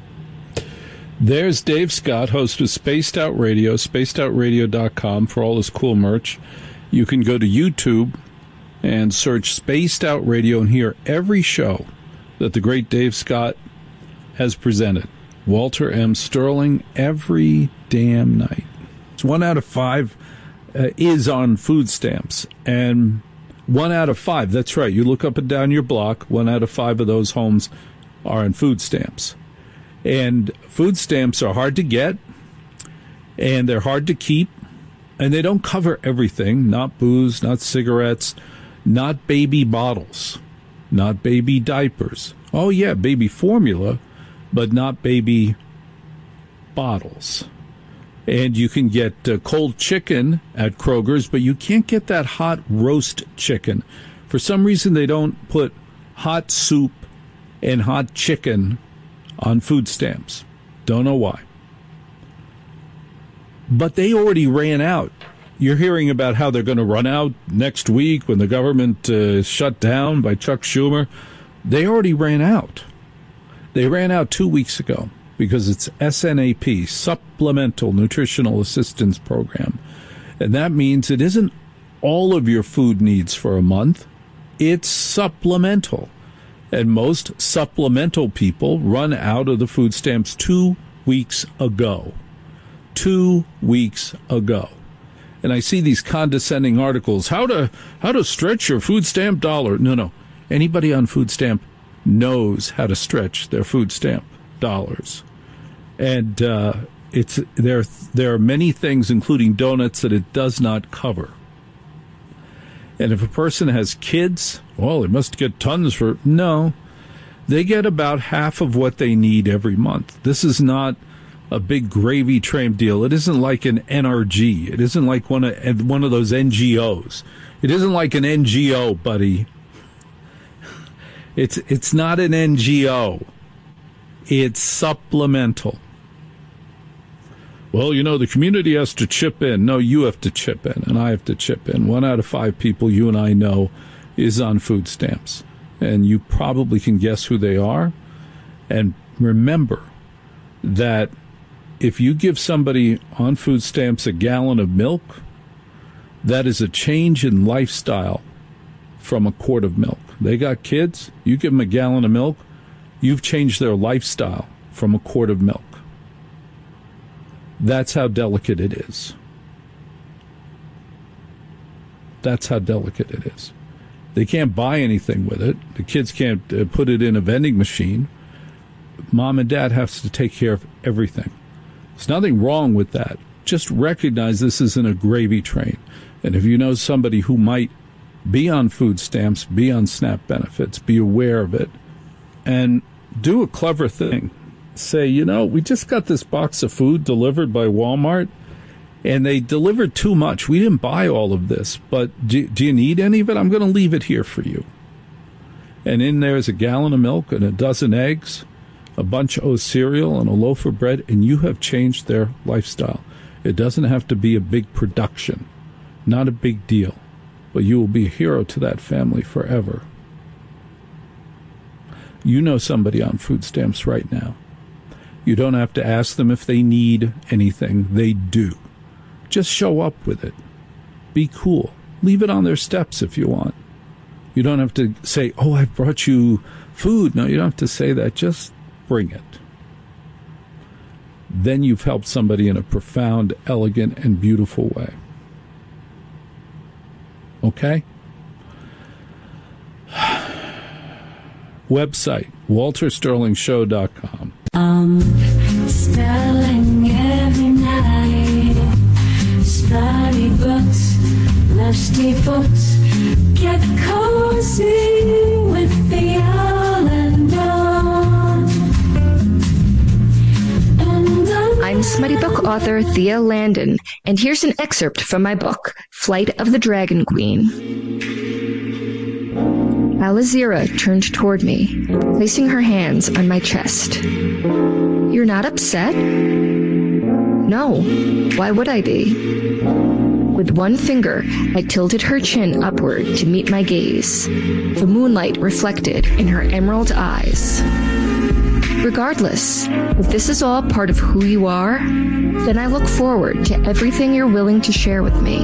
There's Dave Scott, host of Spaced Out Radio, spacedoutradio.com for all his cool merch. You can go to YouTube and search Spaced Out Radio and hear every show that the great Dave Scott has presented. Walter M. Sterling, every damn night. It's 1 out of 5 is on food stamps. And 1 out of 5, that's right. You look up and down your block, 1 out of 5 of those homes are on food stamps. And food stamps are hard to get, and they're hard to keep, and they don't cover everything. Not booze, not cigarettes, not baby bottles, not baby diapers. Oh, yeah, baby formula, but not baby bottles. And you can get cold chicken at Kroger's, but you can't get that hot roast chicken. For some reason, they don't put hot soup and hot chicken on food stamps. Don't know why. But they already ran out. You're hearing about how they're going to run out next week when the government is shut down by Chuck Schumer. They already ran out. They ran out 2 weeks ago because it's SNAP, Supplemental Nutritional Assistance Program. And that means it isn't all of your food needs for a month. It's supplemental. And most supplemental people run out of the food stamps 2 weeks ago. 2 weeks ago. And I see these condescending articles, how to stretch your food stamp dollar. No. Anybody on food stamp knows how to stretch their food stamp dollars. And there are many things, including donuts, that it does not cover. And if a person has kids, well, they must get tons for... No, they get about half of what they need every month. This is not a big gravy train deal. It isn't like an NRG. It isn't like one of those NGOs. It isn't like an NGO, buddy. It's not an NGO. It's supplemental. Well, the community has to chip in. No, you have to chip in, and I have to chip in. 1 out of 5 people you and I know is on food stamps, and you probably can guess who they are. And remember that if you give somebody on food stamps a gallon of milk, that is a change in lifestyle from a quart of milk. They got kids, you give them a gallon of milk, you've changed their lifestyle from a quart of milk. That's how delicate it is. That's how delicate it is. They can't buy anything with it. The kids can't put it in a vending machine. Mom and dad have to take care of everything. There's nothing wrong with that. Just recognize this isn't a gravy train. And if you know somebody who might be on food stamps, be on SNAP benefits, be aware of it, and do a clever thing. Say, we just got this box of food delivered by Walmart, and they delivered too much. We didn't buy all of this, but do you need any of it? I'm going to leave it here for you. And in there is a gallon of milk and a dozen eggs, a bunch of cereal, and a loaf of bread, and you have changed their lifestyle. It doesn't have to be a big production, not a big deal, but you will be a hero to that family forever. You know somebody on food stamps right now. You don't have to ask them if they need anything. They do. Just show up with it. Be cool. Leave it on their steps if you want. You don't have to say, I've brought you food. No, you don't have to say that. Just bring it. Then you've helped somebody in a profound, elegant, and beautiful way. Okay? Website, waltersterlingshow.com. Sterling every night. Study books, lusty books. Get cozy with the Owl and Dawn. I'm Smutty Book author Thea Landon, and here's an excerpt from my book, Flight of the Dragon Queen. Alazira turned toward me, placing her hands on my chest. You're not upset? No, why would I be? With one finger, I tilted her chin upward to meet my gaze, the moonlight reflected in her emerald eyes. Regardless, if this is all part of who you are, then I look forward to everything you're willing to share with me.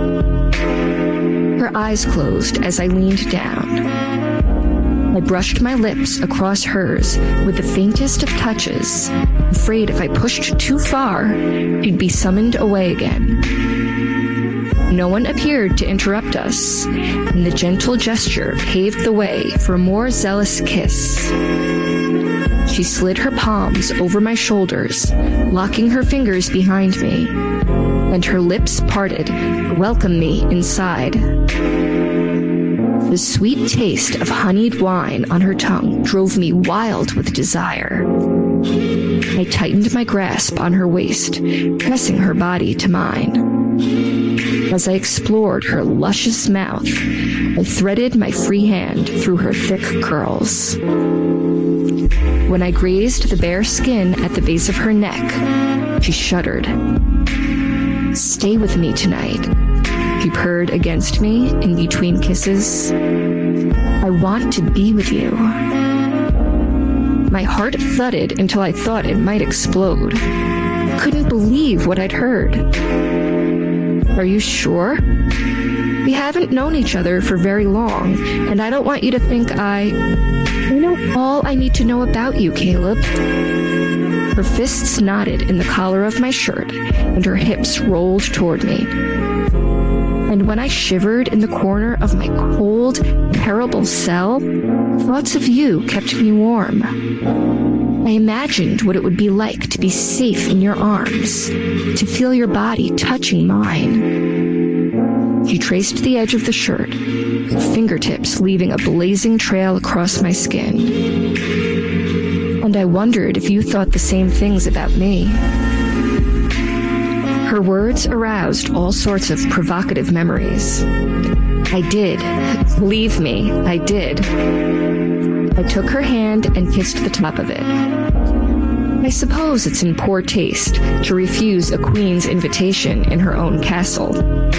Her eyes closed as I leaned down. I brushed my lips across hers with the faintest of touches, afraid if I pushed too far, she'd be summoned away again. No one appeared to interrupt us, and the gentle gesture paved the way for a more zealous kiss. She slid her palms over my shoulders, locking her fingers behind me, and her lips parted to welcome me inside. The sweet taste of honeyed wine on her tongue drove me wild with desire. I tightened my grasp on her waist, pressing her body to mine. As I explored her luscious mouth, I threaded my free hand through her thick curls. When I grazed the bare skin at the base of her neck, she shuddered. Stay with me tonight, she purred against me in between kisses. I want to be with you. My heart thudded until I thought it might explode. I couldn't believe what I'd heard. Are you sure? We haven't known each other for very long, and I don't want you to think I know all I need to know about you, Caleb. Her fists knotted in the collar of my shirt, and her hips rolled toward me. And when I shivered in the corner of my cold, terrible cell, thoughts of you kept me warm. I imagined what it would be like to be safe in your arms, to feel your body touching mine. She traced the edge of the shirt, her fingertips leaving a blazing trail across my skin. And I wondered if you thought the same things about me. Her words aroused all sorts of provocative memories. I did. Believe me, I did. I took her hand and kissed the top of it. I suppose it's in poor taste to refuse a queen's invitation in her own castle.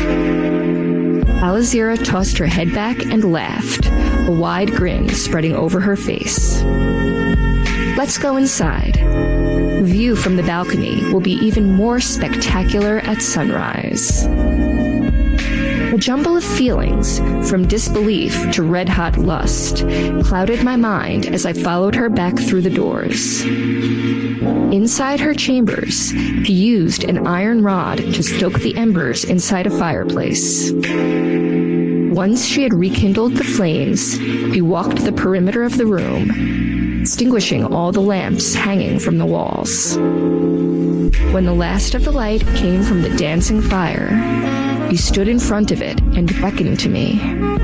Alizira tossed her head back and laughed, a wide grin spreading over her face. Let's go inside. The view from the balcony will be even more spectacular at sunrise. A jumble of feelings, from disbelief to red-hot lust, clouded my mind as I followed her back through the doors. Inside her chambers, she used an iron rod to stoke the embers inside a fireplace. Once she had rekindled the flames, we walked the perimeter of the room, extinguishing all the lamps hanging from the walls. When the last of the light came from the dancing fire, we stood in front of it and beckoned to me.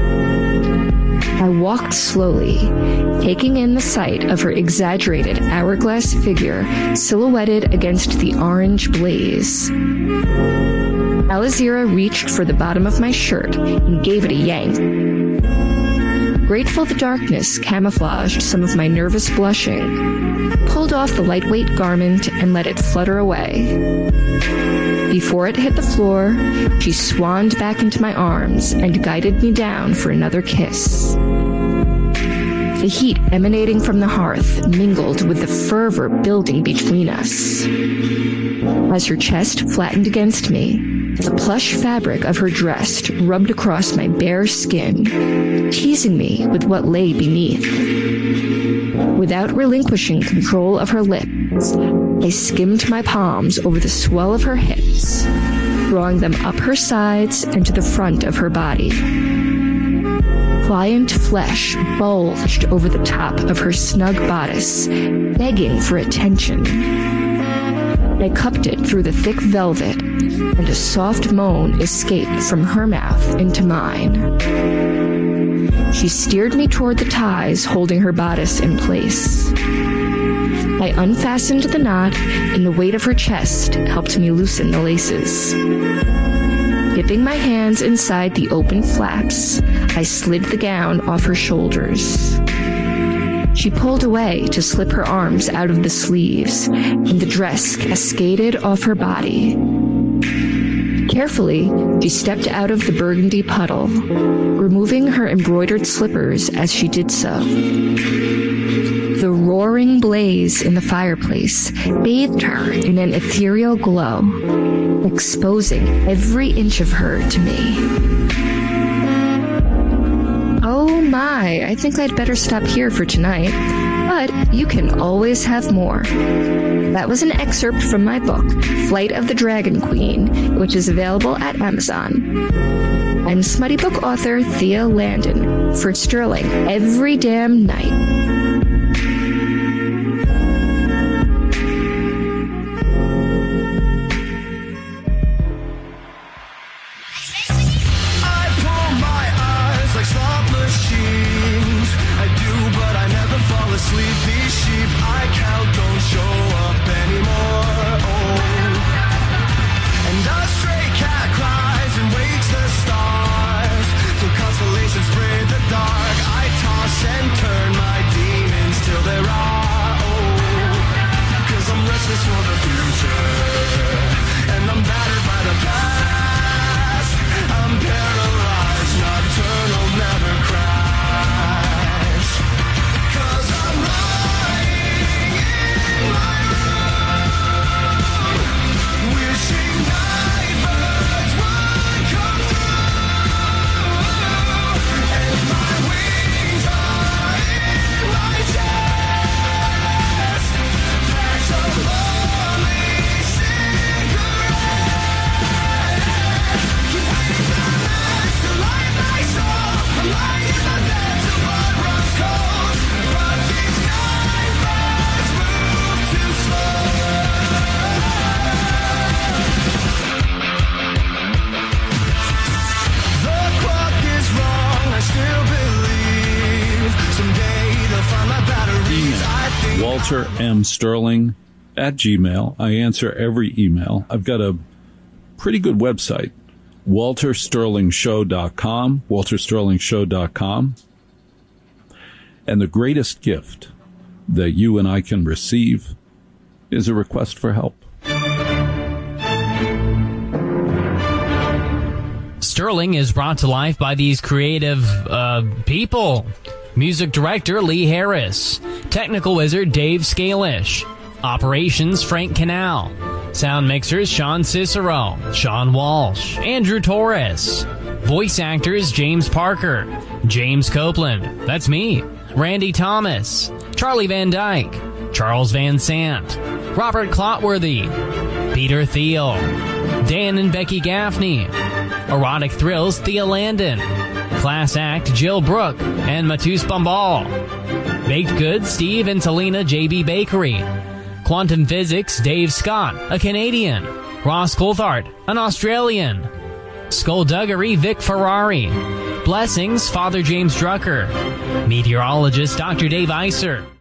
I walked slowly, taking in the sight of her exaggerated hourglass figure silhouetted against the orange blaze. Alizira reached for the bottom of my shirt and gave it a yank. Grateful the darkness camouflaged some of my nervous blushing, pulled off the lightweight garment and let it flutter away. Before it hit the floor, she swanned back into my arms and guided me down for another kiss. The heat emanating from the hearth mingled with the fervor building between us. As her chest flattened against me, the plush fabric of her dress rubbed across my bare skin, teasing me with what lay beneath. Without relinquishing control of her lips, I skimmed my palms over the swell of her hips, drawing them up her sides and to the front of her body. Pliant flesh bulged over the top of her snug bodice, begging for attention. I cupped it through the thick velvet, and a soft moan escaped from her mouth into mine. She steered me toward the ties holding her bodice in place. I unfastened the knot, and the weight of her chest helped me loosen the laces. Dipping my hands inside the open flaps, I slid the gown off her shoulders. She pulled away to slip her arms out of the sleeves, and the dress cascaded off her body. Carefully, she stepped out of the burgundy puddle, removing her embroidered slippers as she did so. The roaring blaze in the fireplace bathed her in an ethereal glow, exposing every inch of her to me. Oh my, I think I'd better stop here for tonight, but you can always have more. That was an excerpt from my book, Flight of the Dragon Queen, which is available at Amazon. I'm smutty book author Thea Landon for Sterling Every Damn Night. Spread the dark, I toss and turn my deeds. Walter M. Sterling at Gmail. I answer every email. I've got a pretty good website, waltersterlingshow.com, waltersterlingshow.com. And the greatest gift that you and I can receive is a request for help. Sterling is brought to life by these creative people. Music director Lee Harris, technical wizard Dave Scalish, operations Frank Canal, sound mixers Sean Cicero, Sean Walsh, Andrew Torres, voice actors James Parker, James Copeland, that's me, Randy Thomas, Charlie Van Dyke, Charles Van Sant, Robert Clotworthy, Peter Thiel, Dan and Becky Gaffney, Erotic Thrills Thea Landon, Class Act Jill Brook and Matus Bombal, Baked Goods Steve and Selena JB Bakery, Quantum Physics Dave Scott, a Canadian, Ross Coulthard, an Australian, Skullduggery Vic Ferrari, Blessings Father James Drucker, Meteorologist Dr. Dave Iser.